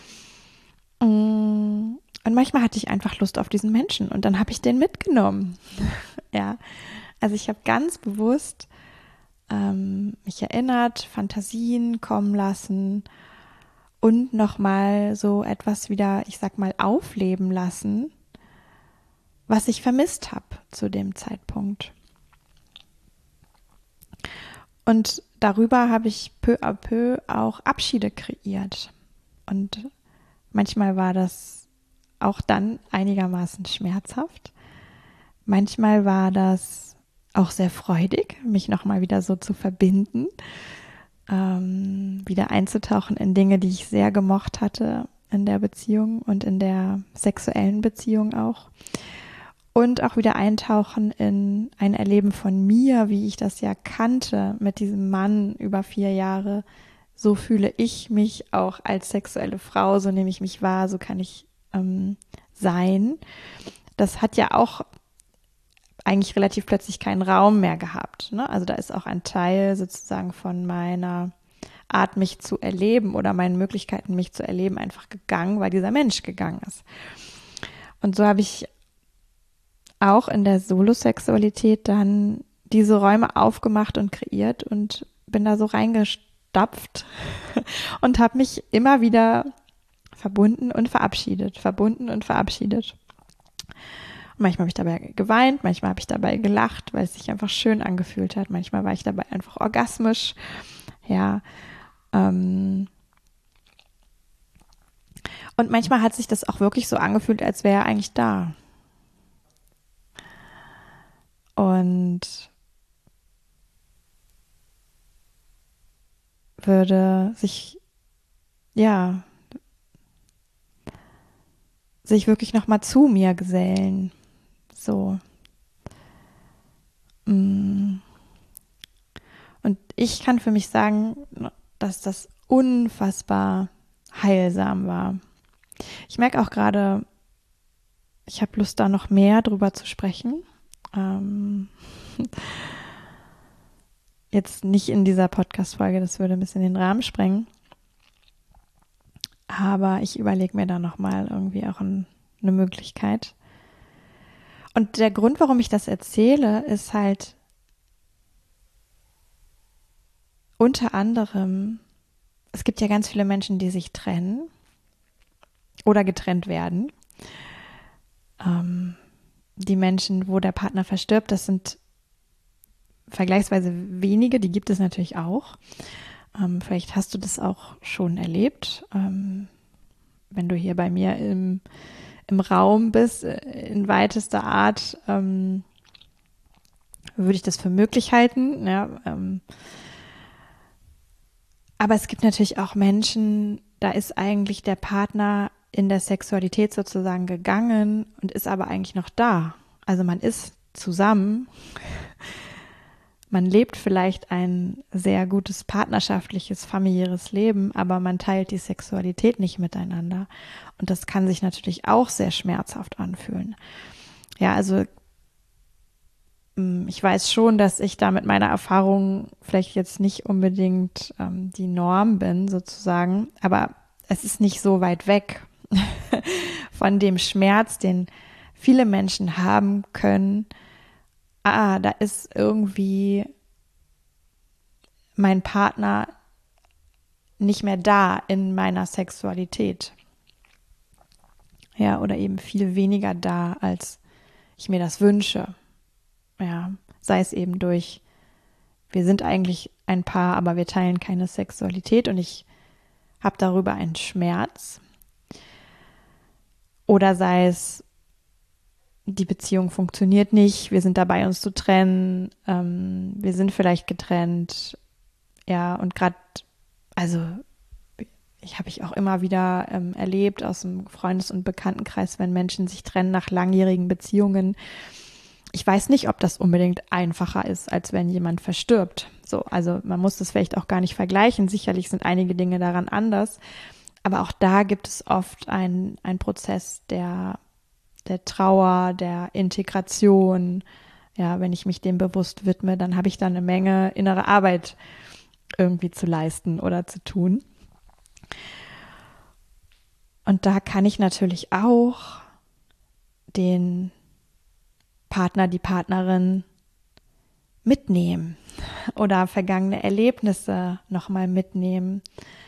Und manchmal hatte ich einfach Lust auf diesen Menschen und dann habe ich den mitgenommen. Ja, also ich habe ganz bewusst mich erinnert, Fantasien kommen lassen und nochmal so etwas wieder, ich sag mal, aufleben lassen, was ich vermisst habe zu dem Zeitpunkt. Und darüber habe ich peu à peu auch Abschiede kreiert. Und manchmal war das auch dann einigermaßen schmerzhaft. Manchmal war das auch sehr freudig, mich nochmal wieder so zu verbinden, wieder einzutauchen in Dinge, die ich sehr gemocht hatte in der Beziehung und in der sexuellen Beziehung auch. Und auch wieder eintauchen in ein Erleben von mir, wie ich das ja kannte mit diesem Mann über 4 Jahre. So fühle ich mich auch als sexuelle Frau, so nehme ich mich wahr, so kann ich sein. Das hat ja auch eigentlich relativ plötzlich keinen Raum mehr gehabt. Ne? Also da ist auch ein Teil sozusagen von meiner Art, mich zu erleben oder meinen Möglichkeiten, mich zu erleben, einfach gegangen, weil dieser Mensch gegangen ist. Und so habe ich auch in der Solosexualität dann diese Räume aufgemacht und kreiert und bin da so reingestapft und habe mich immer wieder verbunden und verabschiedet, verbunden und verabschiedet. Und manchmal habe ich dabei geweint, manchmal habe ich dabei gelacht, weil es sich einfach schön angefühlt hat. Manchmal war ich dabei einfach orgasmisch. Ja. Und manchmal hat sich das auch wirklich so angefühlt, als wäre er eigentlich da. Und würde sich wirklich nochmal zu mir gesellen. So. Und ich kann für mich sagen, dass das unfassbar heilsam war. Ich merke auch gerade, ich habe Lust, da noch mehr drüber zu sprechen. Jetzt nicht in dieser Podcast-Folge, das würde ein bisschen den Rahmen sprengen. Aber ich überlege mir da nochmal irgendwie auch eine Möglichkeit. Und der Grund, warum ich das erzähle, ist halt unter anderem, es gibt ja ganz viele Menschen, die sich trennen oder getrennt werden. Die Menschen, wo der Partner verstirbt, das sind vergleichsweise wenige, die gibt es natürlich auch. Vielleicht hast du das auch schon erlebt, wenn du hier bei mir im Raum bist, in weitester Art, würde ich das für möglich halten. Ja, aber es gibt natürlich auch Menschen, da ist eigentlich der Partner in der Sexualität sozusagen gegangen und ist aber eigentlich noch da. Also man ist zusammen, man lebt vielleicht ein sehr gutes partnerschaftliches, familiäres Leben, aber man teilt die Sexualität nicht miteinander. Und das kann sich natürlich auch sehr schmerzhaft anfühlen. Ja, also ich weiß schon, dass ich da mit meiner Erfahrung vielleicht jetzt nicht unbedingt die Norm bin, sozusagen, aber es ist nicht so weit weg. von dem Schmerz, den viele Menschen haben können. Da ist irgendwie mein Partner nicht mehr da in meiner Sexualität. Ja, oder eben viel weniger da, als ich mir das wünsche. Ja, sei es eben durch, wir sind eigentlich ein Paar, aber wir teilen keine Sexualität und ich habe darüber einen Schmerz. Oder sei es, die Beziehung funktioniert nicht, wir sind dabei, uns zu trennen, wir sind vielleicht getrennt. Ja, und gerade, also habe ich auch immer wieder erlebt aus dem Freundes- und Bekanntenkreis, wenn Menschen sich trennen nach langjährigen Beziehungen. Ich weiß nicht, ob das unbedingt einfacher ist, als wenn jemand verstirbt. So, also man muss das vielleicht auch gar nicht vergleichen. Sicherlich sind einige Dinge daran anders. Aber auch da gibt es oft einen Prozess der Trauer, der Integration. Ja, wenn ich mich dem bewusst widme, dann habe ich da eine Menge innere Arbeit irgendwie zu leisten oder zu tun. Und da kann ich natürlich auch den Partner, die Partnerin mitnehmen oder vergangene Erlebnisse nochmal mitnehmen.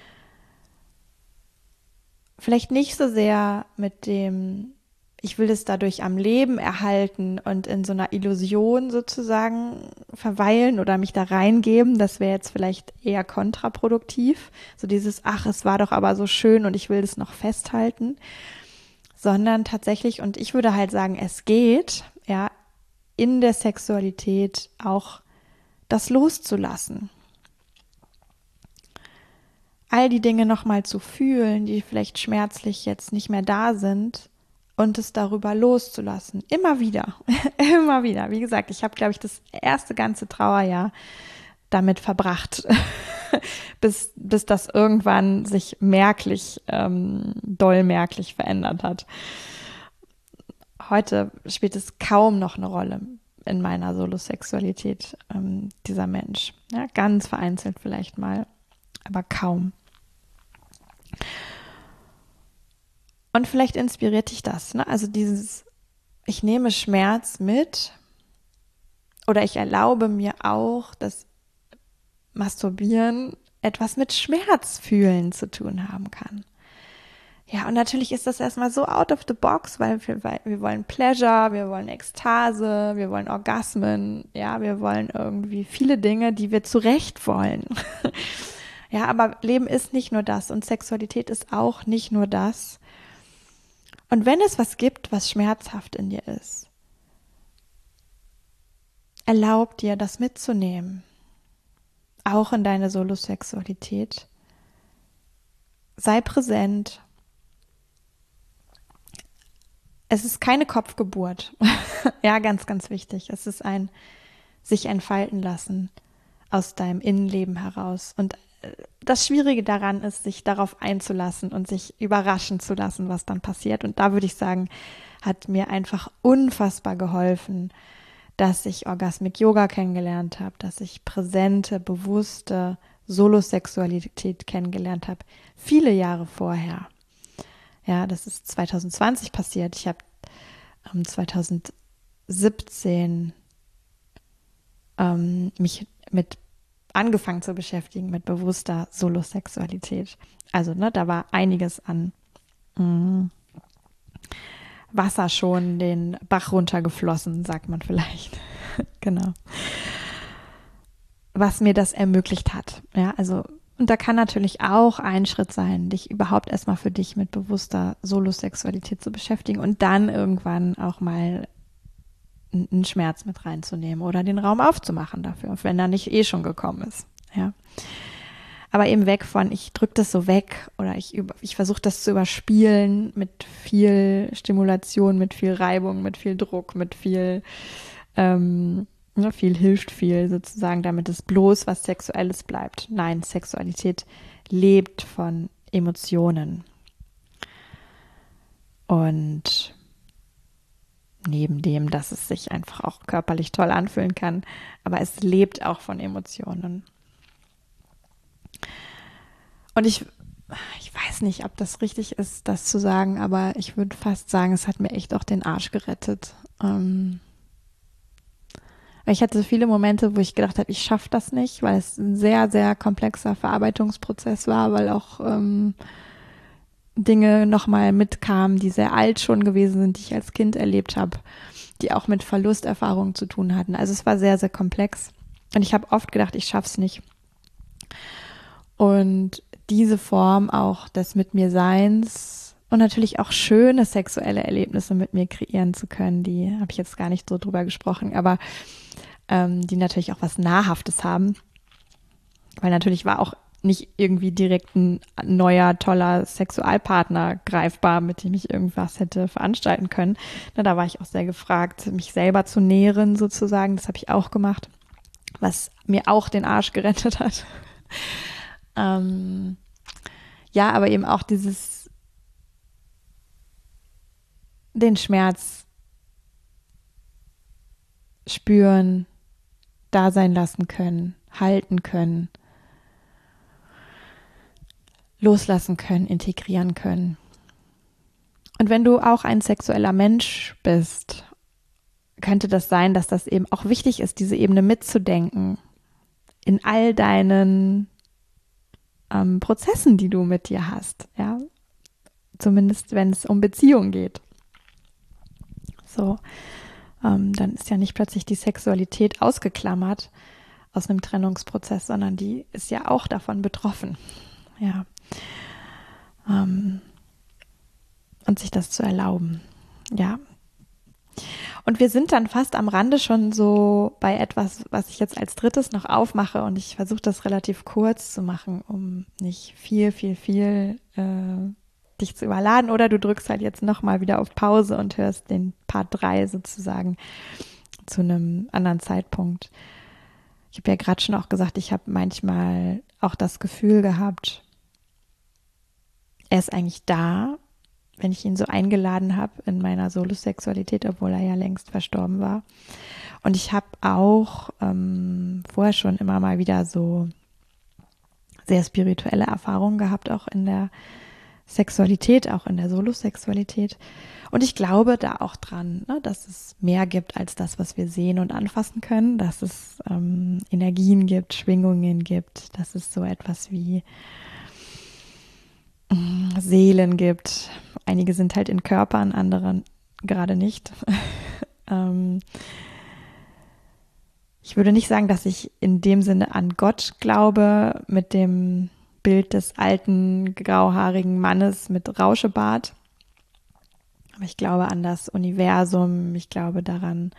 Vielleicht nicht so sehr mit dem, ich will es dadurch am Leben erhalten und in so einer Illusion sozusagen verweilen oder mich da reingeben. Das wäre jetzt vielleicht eher kontraproduktiv. So dieses, ach, es war doch aber so schön und ich will das noch festhalten. Sondern tatsächlich, und ich würde halt sagen, es geht, ja, in der Sexualität auch das loszulassen. All die Dinge nochmal zu fühlen, die vielleicht schmerzlich jetzt nicht mehr da sind und es darüber loszulassen. Immer wieder, immer wieder. Wie gesagt, ich habe, glaube ich, das erste ganze Trauerjahr damit verbracht, bis das irgendwann sich merklich, doll merklich verändert hat. Heute spielt es kaum noch eine Rolle in meiner Solosexualität, dieser Mensch. Ja, ganz vereinzelt vielleicht mal, aber kaum. Und vielleicht inspiriert dich das, ne? Also dieses, ich nehme Schmerz mit oder ich erlaube mir auch, dass Masturbieren etwas mit Schmerzfühlen zu tun haben kann. Ja, und natürlich ist das erstmal so out of the box, weil wir wollen Pleasure, wir wollen Ekstase, wir wollen Orgasmen, ja, wir wollen irgendwie viele Dinge, die wir zu Recht wollen. Ja, aber Leben ist nicht nur das und Sexualität ist auch nicht nur das. Und wenn es was gibt, was schmerzhaft in dir ist, erlaub dir, das mitzunehmen. Auch in deine Solosexualität. Sei präsent. Es ist keine Kopfgeburt. Ja, ganz, ganz wichtig. Es ist ein sich entfalten lassen aus deinem Innenleben heraus. Und das Schwierige daran ist, sich darauf einzulassen und sich überraschen zu lassen, was dann passiert. Und da würde ich sagen, hat mir einfach unfassbar geholfen, dass ich Orgasmic Yoga kennengelernt habe, dass ich präsente, bewusste Solosexualität kennengelernt habe, viele Jahre vorher. Ja, das ist 2020 passiert. Ich habe 2017 mich mit angefangen zu beschäftigen mit bewusster Solosexualität. Also, ne, da war einiges an Wasser schon den Bach runtergeflossen, sagt man vielleicht. Genau. Was mir das ermöglicht hat. Ja, also, und da kann natürlich auch ein Schritt sein, dich überhaupt erstmal für dich mit bewusster Solosexualität zu beschäftigen und dann irgendwann auch mal einen Schmerz mit reinzunehmen oder den Raum aufzumachen dafür, wenn er nicht eh schon gekommen ist. Ja. Aber eben weg von, ich drücke das so weg oder ich versuche das zu überspielen mit viel Stimulation, mit viel Reibung, mit viel Druck, mit viel, viel hilft viel sozusagen, damit es bloß was Sexuelles bleibt. Nein, Sexualität lebt von Emotionen. Und neben dem, dass es sich einfach auch körperlich toll anfühlen kann, aber es lebt auch von Emotionen. Und ich ich weiß nicht, ob das richtig ist, das zu sagen, aber ich würde fast sagen, es hat mir echt auch den Arsch gerettet. Ich hatte viele Momente, wo ich gedacht habe, ich schaffe das nicht, weil es ein sehr, sehr komplexer Verarbeitungsprozess war, weil auch Dinge nochmal mitkamen, die sehr alt schon gewesen sind, die ich als Kind erlebt habe, die auch mit Verlusterfahrungen zu tun hatten. Also es war sehr, sehr komplex. Und ich habe oft gedacht, ich schaff's nicht. Und diese Form auch des Mit mir Seins und natürlich auch schöne sexuelle Erlebnisse mit mir kreieren zu können, die habe ich jetzt gar nicht so drüber gesprochen, aber die natürlich auch was Nahrhaftes haben. Weil natürlich war auch nicht irgendwie direkt ein neuer, toller Sexualpartner greifbar, mit dem ich irgendwas hätte veranstalten können. Na, da war ich auch sehr gefragt, mich selber zu nähren sozusagen. Das habe ich auch gemacht, was mir auch den Arsch gerettet hat. Ja, aber eben auch den Schmerz spüren, da sein lassen können, halten können, loslassen können, integrieren können. Und wenn du auch ein sexueller Mensch bist, könnte das sein, dass das eben auch wichtig ist, diese Ebene mitzudenken in all deinen Prozessen, die du mit dir hast, ja, zumindest wenn es um Beziehungen geht. So, dann ist ja nicht plötzlich die Sexualität ausgeklammert aus einem Trennungsprozess, sondern die ist ja auch davon betroffen, ja, und sich das zu erlauben, ja. Und wir sind dann fast am Rande schon so bei etwas, was ich jetzt als drittes noch aufmache und ich versuche das relativ kurz zu machen, um nicht viel dich zu überladen oder du drückst halt jetzt nochmal wieder auf Pause und hörst den Part 3 sozusagen zu einem anderen Zeitpunkt. Ich habe ja gerade schon auch gesagt, ich habe manchmal auch das Gefühl gehabt, er ist eigentlich da, wenn ich ihn so eingeladen habe in meiner Solosexualität, obwohl er ja längst verstorben war. Und ich habe auch vorher schon immer mal wieder so sehr spirituelle Erfahrungen gehabt, auch in der Sexualität, auch in der Solosexualität. Und ich glaube da auch dran, ne, dass es mehr gibt als das, was wir sehen und anfassen können, dass es Energien gibt, Schwingungen gibt, dass es so etwas wie Seelen gibt. Einige sind halt in Körpern, andere gerade nicht. Ich würde nicht sagen, dass ich in dem Sinne an Gott glaube, mit dem Bild des alten, grauhaarigen Mannes mit Rauschebart. Aber ich glaube an das Universum. Ich glaube daran,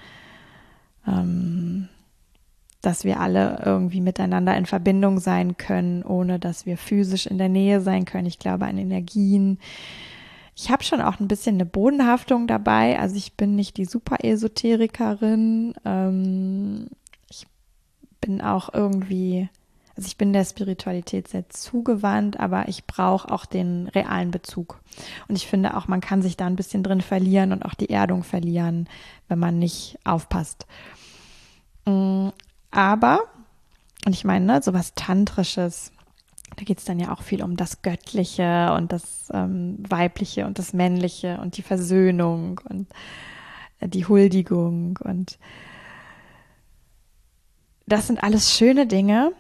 dass wir alle irgendwie miteinander in Verbindung sein können, ohne dass wir physisch in der Nähe sein können. Ich glaube an Energien. Ich habe schon auch ein bisschen eine Bodenhaftung dabei. Also ich bin nicht die Super-Esoterikerin. Ich bin auch irgendwie, also ich bin der Spiritualität sehr zugewandt, aber ich brauche auch den realen Bezug. Und ich finde auch, man kann sich da ein bisschen drin verlieren und auch die Erdung verlieren, wenn man nicht aufpasst. Aber, und ich meine, ne, sowas Tantrisches, da geht es dann ja auch viel um das Göttliche und das Weibliche und das Männliche und die Versöhnung und die Huldigung. Und das sind alles schöne Dinge.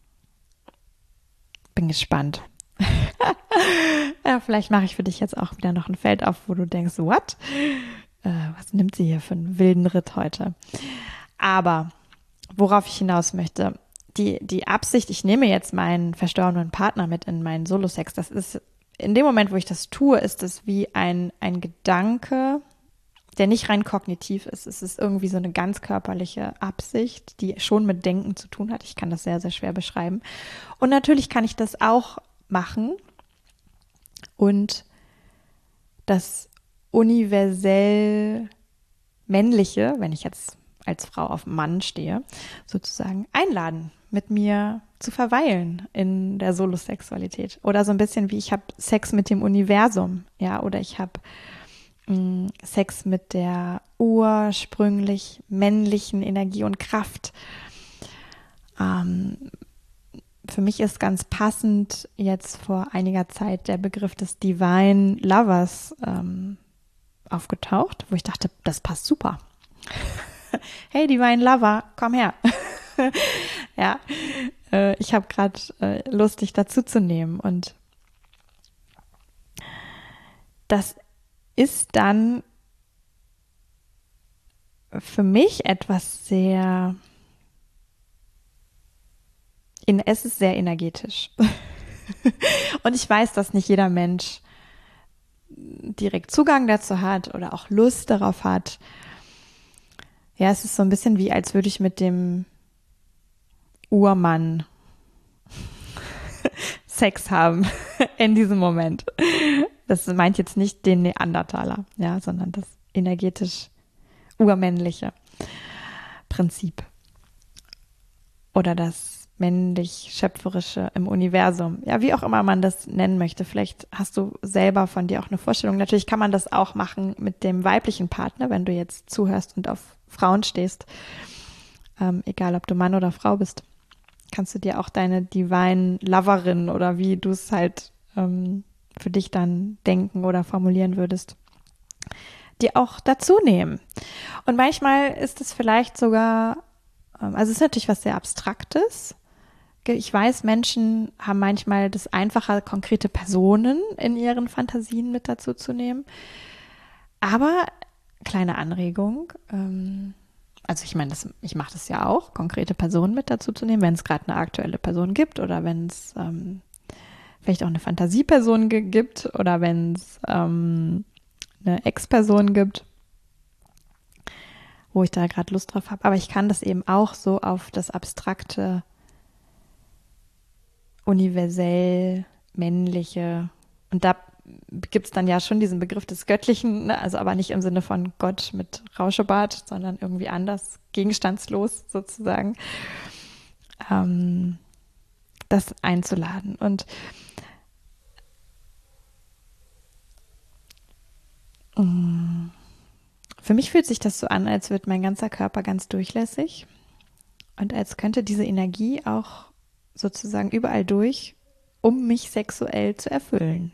Bin gespannt. Ja, vielleicht mache ich für dich jetzt auch wieder noch ein Feld auf, wo du denkst, what? Was nimmt sie hier für einen wilden Ritt heute? Aber worauf ich hinaus möchte, die Absicht, ich nehme jetzt meinen verstorbenen Partner mit in meinen Solo-Sex, das ist, in dem Moment, wo ich das tue, ist es wie ein Gedanke, der nicht rein kognitiv ist. Es ist irgendwie so eine ganz körperliche Absicht, die schon mit Denken zu tun hat. Ich kann das sehr, sehr schwer beschreiben. Und natürlich kann ich das auch machen und das universell Männliche, wenn ich jetzt als Frau auf Mann stehe, sozusagen einladen, mit mir zu verweilen in der Solosexualität. Oder so ein bisschen wie ich habe Sex mit dem Universum, ja, oder ich habe Sex mit der ursprünglich männlichen Energie und Kraft, für mich ist ganz passend jetzt vor einiger Zeit der Begriff des Divine Lovers aufgetaucht, wo ich dachte, das passt super. Hey, Divine Lover, komm her. Ja, ich habe gerade Lust, dich dazu zu nehmen. Und das ist dann für mich etwas es ist sehr energetisch. Und ich weiß, dass nicht jeder Mensch direkt Zugang dazu hat oder auch Lust darauf hat. Ja, es ist so ein bisschen wie, als würde ich mit dem Urmann Sex haben in diesem Moment. Das meint jetzt nicht den Neandertaler, ja, sondern das energetisch urmännliche Prinzip oder das männlich-schöpferische im Universum. Ja, wie auch immer man das nennen möchte. Vielleicht hast du selber von dir auch eine Vorstellung. Natürlich kann man das auch machen mit dem weiblichen Partner, wenn du jetzt zuhörst und auf Frauen stehst. Egal, ob du Mann oder Frau bist, kannst du dir auch deine Divine Loverin oder wie du es halt für dich dann denken oder formulieren würdest, die auch dazu nehmen. Und manchmal ist es vielleicht sogar, also es ist natürlich was sehr Abstraktes. Ich weiß, Menschen haben manchmal das einfacher, konkrete Personen in ihren Fantasien mit dazu zu nehmen. Aber kleine Anregung, also ich meine, ich mache das ja auch, konkrete Personen mit dazu zu nehmen, wenn es gerade eine aktuelle Person gibt oder wenn es vielleicht auch eine Fantasieperson gibt oder wenn es eine Ex-Person gibt, wo ich da gerade Lust drauf habe. Aber ich kann das eben auch so auf das abstrakte, universell männliche, und da gibt es dann ja schon diesen Begriff des Göttlichen, ne? Also aber nicht im Sinne von Gott mit Rauschebart, sondern irgendwie anders, gegenstandslos sozusagen, das einzuladen. Und für mich fühlt sich das so an, als wird mein ganzer Körper ganz durchlässig und als könnte diese Energie auch sozusagen überall durch, um mich sexuell zu erfüllen.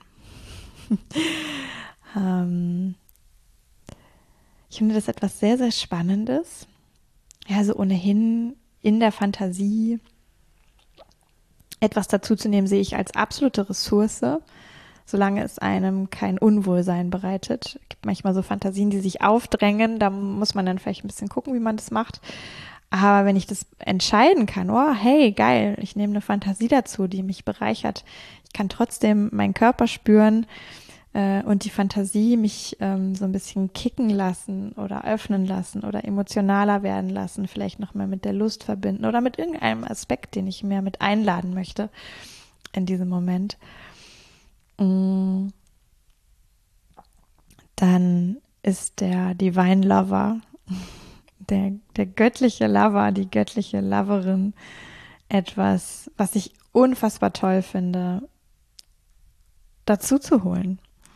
Ich finde das etwas sehr, sehr Spannendes. Ja, also ohnehin in der Fantasie etwas dazuzunehmen, sehe ich als absolute Ressource, solange es einem kein Unwohlsein bereitet. Es gibt manchmal so Fantasien, die sich aufdrängen, da muss man dann vielleicht ein bisschen gucken, wie man das macht. Aber wenn ich das entscheiden kann, oh, hey, geil, ich nehme eine Fantasie dazu, die mich bereichert. Ich kann trotzdem meinen Körper spüren und die Fantasie mich so ein bisschen kicken lassen oder öffnen lassen oder emotionaler werden lassen, vielleicht nochmal mit der Lust verbinden oder mit irgendeinem Aspekt, den ich mehr mit einladen möchte in diesem Moment. Dann ist der Divine Lover, der göttliche Lover, die göttliche Loverin etwas, was ich unfassbar toll finde, dazu zu holen.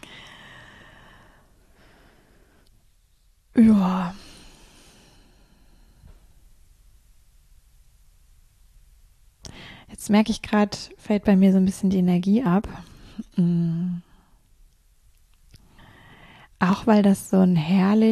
Ja. Jetzt merke ich gerade, fällt bei mir so ein bisschen die Energie ab. Auch weil das so ein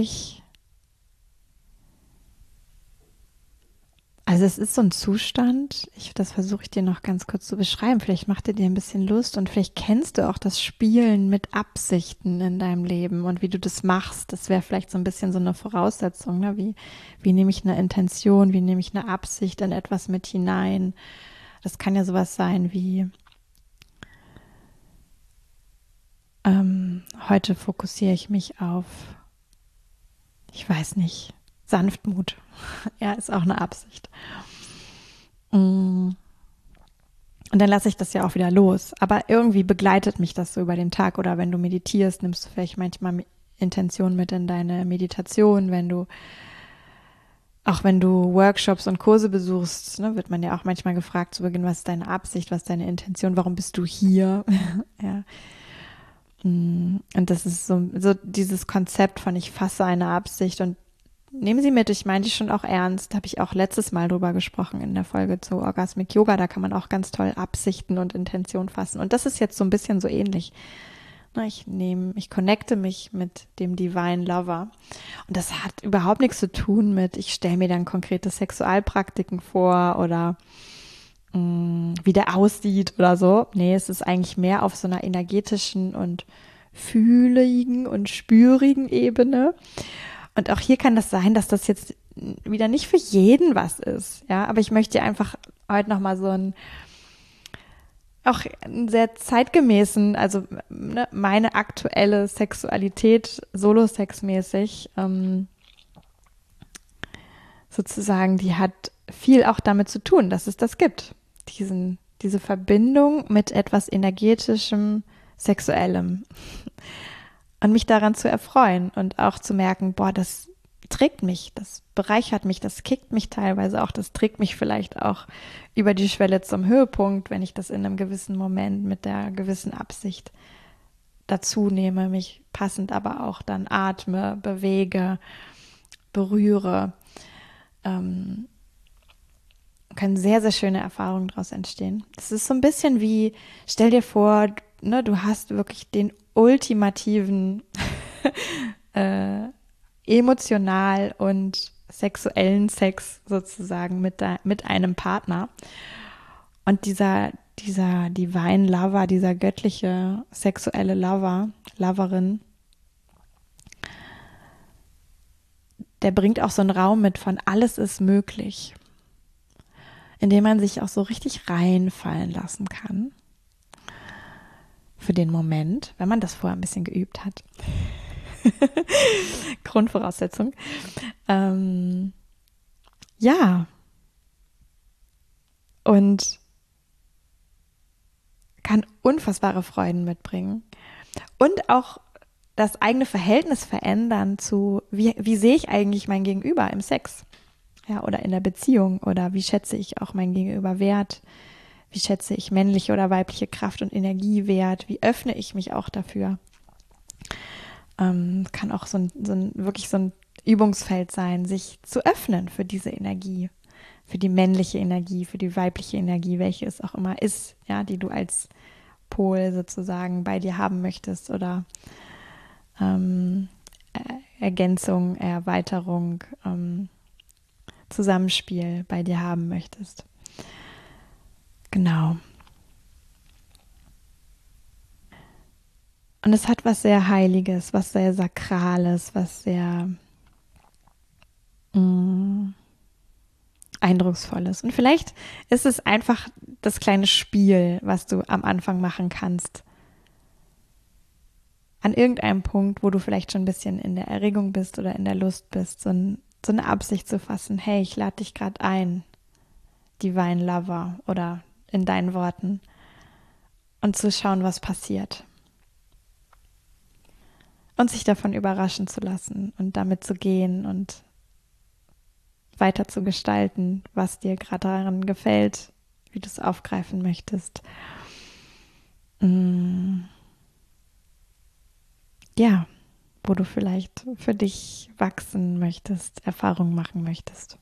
also es ist so ein Zustand, das versuche ich dir noch ganz kurz zu beschreiben. Vielleicht macht er dir ein bisschen Lust und vielleicht kennst du auch das Spielen mit Absichten in deinem Leben und wie du das machst. Das wäre vielleicht so ein bisschen so eine Voraussetzung, ne? Wie nehme ich eine Intention, wie nehme ich eine Absicht in etwas mit hinein? Das kann ja sowas sein wie heute fokussiere ich mich auf, ich weiß nicht, Sanftmut. Ja, ist auch eine Absicht. Und dann lasse ich das ja auch wieder los. Aber irgendwie begleitet mich das so über den Tag. Oder wenn du meditierst, nimmst du vielleicht manchmal Intention mit in deine Meditation. Wenn du Workshops und Kurse besuchst, ne, wird man ja auch manchmal gefragt zu Beginn, was ist deine Absicht, was ist deine Intention, warum bist du hier? Ja. Und das ist so dieses Konzept von ich fasse eine Absicht und nehmen Sie mit, ich meine die schon auch ernst. Habe ich auch letztes Mal drüber gesprochen in der Folge zu Orgasmic Yoga. Da kann man auch ganz toll Absichten und Intention fassen. Und das ist jetzt so ein bisschen so ähnlich. Ich connecte mich mit dem Divine Lover. Und das hat überhaupt nichts zu tun mit, ich stelle mir dann konkrete Sexualpraktiken vor oder wie der aussieht oder so. Nee, es ist eigentlich mehr auf so einer energetischen und fühligen und spürigen Ebene. Und auch hier kann das sein, dass das jetzt wieder nicht für jeden was ist. Ja, aber ich möchte einfach heute nochmal so auch einen sehr zeitgemäßen, also ne, meine aktuelle Sexualität, Solo-Sex-mäßig, sozusagen, die hat viel auch damit zu tun, dass es das gibt. Diese Verbindung mit etwas energetischem, sexuellem. Und mich daran zu erfreuen und auch zu merken, boah, das trägt mich, das bereichert mich, das kickt mich teilweise auch, das trägt mich vielleicht auch über die Schwelle zum Höhepunkt, wenn ich das in einem gewissen Moment mit der gewissen Absicht dazu nehme, mich passend aber auch dann atme, bewege, berühre. Können sehr, sehr schöne Erfahrungen daraus entstehen. Das ist so ein bisschen wie, stell dir vor, ne, du hast wirklich den ultimativen emotional und sexuellen Sex sozusagen mit einem Partner. Und dieser Divine Lover, dieser göttliche sexuelle Loverin, der bringt auch so einen Raum mit von alles ist möglich, in dem man sich auch so richtig reinfallen lassen kann. Für den Moment, wenn man das vorher ein bisschen geübt hat. Grundvoraussetzung. Ja. Und kann unfassbare Freuden mitbringen. Und auch das eigene Verhältnis verändern zu, wie sehe ich eigentlich mein Gegenüber im Sex? Ja, oder in der Beziehung? Oder wie schätze ich auch mein Gegenüber wert? Wie schätze ich männliche oder weibliche Kraft und Energie wert? Wie öffne ich mich auch dafür? Kann auch wirklich so ein Übungsfeld sein, sich zu öffnen für diese Energie, für die männliche Energie, für die weibliche Energie, welche es auch immer ist, ja, die du als Pol sozusagen bei dir haben möchtest oder Ergänzung, Erweiterung, Zusammenspiel bei dir haben möchtest. Genau. Und es hat was sehr Heiliges, was sehr Sakrales, was sehr Eindrucksvolles. Und vielleicht ist es einfach das kleine Spiel, was du am Anfang machen kannst. An irgendeinem Punkt, wo du vielleicht schon ein bisschen in der Erregung bist oder in der Lust bist, so eine Absicht zu fassen, hey, ich lade dich gerade ein, Divine Lover oder in deinen Worten, und zu schauen, was passiert. Und sich davon überraschen zu lassen und damit zu gehen und weiter zu gestalten, was dir gerade daran gefällt, wie du es aufgreifen möchtest. Ja, wo du vielleicht für dich wachsen möchtest, Erfahrungen machen möchtest.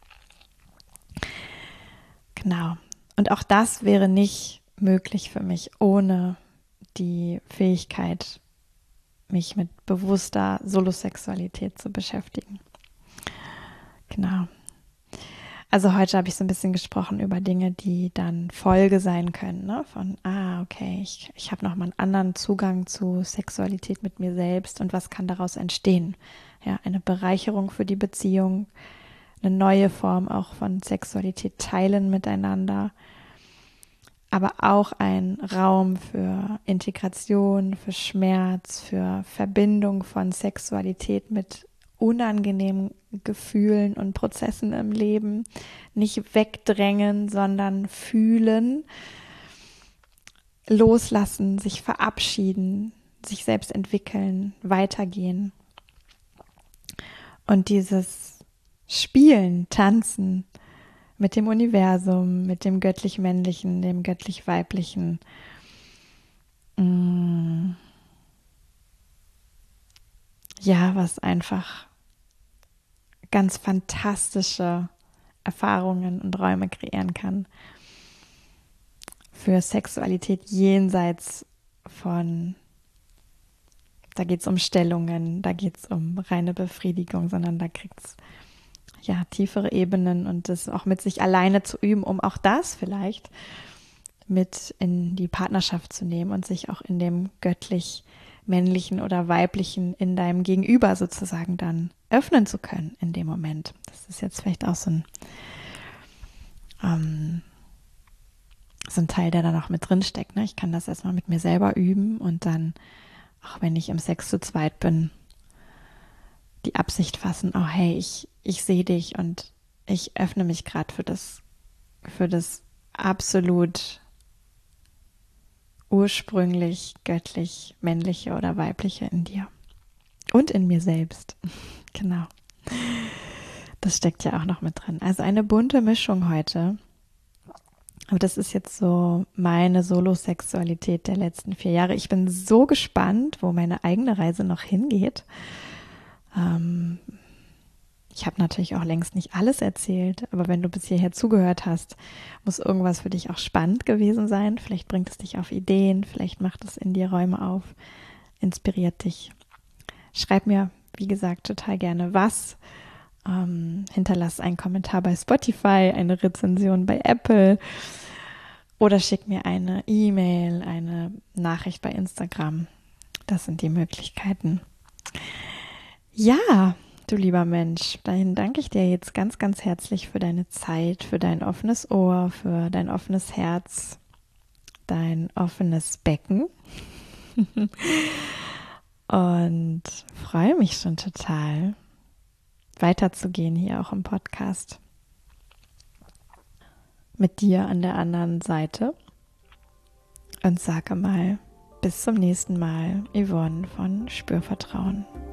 Genau. Und auch das wäre nicht möglich für mich ohne die Fähigkeit, mich mit bewusster Solosexualität zu beschäftigen. Genau. Also heute habe ich so ein bisschen gesprochen über Dinge, die dann Folge sein können, ne? Von, okay, ich habe nochmal einen anderen Zugang zu Sexualität mit mir selbst und was kann daraus entstehen? Ja, eine Bereicherung für die Beziehung, eine neue Form auch von Sexualität teilen miteinander, aber auch ein Raum für Integration, für Schmerz, für Verbindung von Sexualität mit unangenehmen Gefühlen und Prozessen im Leben. Nicht wegdrängen, sondern fühlen, loslassen, sich verabschieden, sich selbst entwickeln, weitergehen. Und dieses Spielen, Tanzen mit dem Universum, mit dem göttlich-männlichen, dem göttlich-weiblichen, ja, was einfach ganz fantastische Erfahrungen und Räume kreieren kann für Sexualität jenseits von, da geht es um Stellungen, da geht es um reine Befriedigung, sondern da kriegt es ja tiefere Ebenen und das auch mit sich alleine zu üben, um auch das vielleicht mit in die Partnerschaft zu nehmen und sich auch in dem göttlich männlichen oder weiblichen in deinem Gegenüber sozusagen dann öffnen zu können in dem Moment. Das ist jetzt vielleicht auch so ein Teil, der da noch mit drin steckt. Ne? Ich kann das erstmal mit mir selber üben und dann, auch wenn ich im Sex zu zweit bin, die Absicht fassen, oh hey, ich sehe dich und ich öffne mich gerade für das absolut ursprünglich göttlich männliche oder weibliche in dir und in mir selbst. Genau. Das steckt ja auch noch mit drin. Also eine bunte Mischung heute. Aber das ist jetzt so meine Solosexualität der letzten 4 Jahre. Ich bin so gespannt, wo meine eigene Reise noch hingeht. Ich habe natürlich auch längst nicht alles erzählt, aber wenn du bis hierher zugehört hast, muss irgendwas für dich auch spannend gewesen sein. Vielleicht bringt es dich auf Ideen, vielleicht macht es in dir Räume auf, inspiriert dich. Schreib mir, wie gesagt, total gerne was. Hinterlass einen Kommentar bei Spotify, eine Rezension bei Apple oder schick mir eine E-Mail, eine Nachricht bei Instagram. Das sind die Möglichkeiten. Ja, du lieber Mensch, dahin danke ich dir jetzt ganz, ganz herzlich für deine Zeit, für dein offenes Ohr, für dein offenes Herz, dein offenes Becken. Und freue mich schon total, weiterzugehen hier auch im Podcast. Mit dir an der anderen Seite. Und sage mal, bis zum nächsten Mal, Yvonne von Spürvertrauen.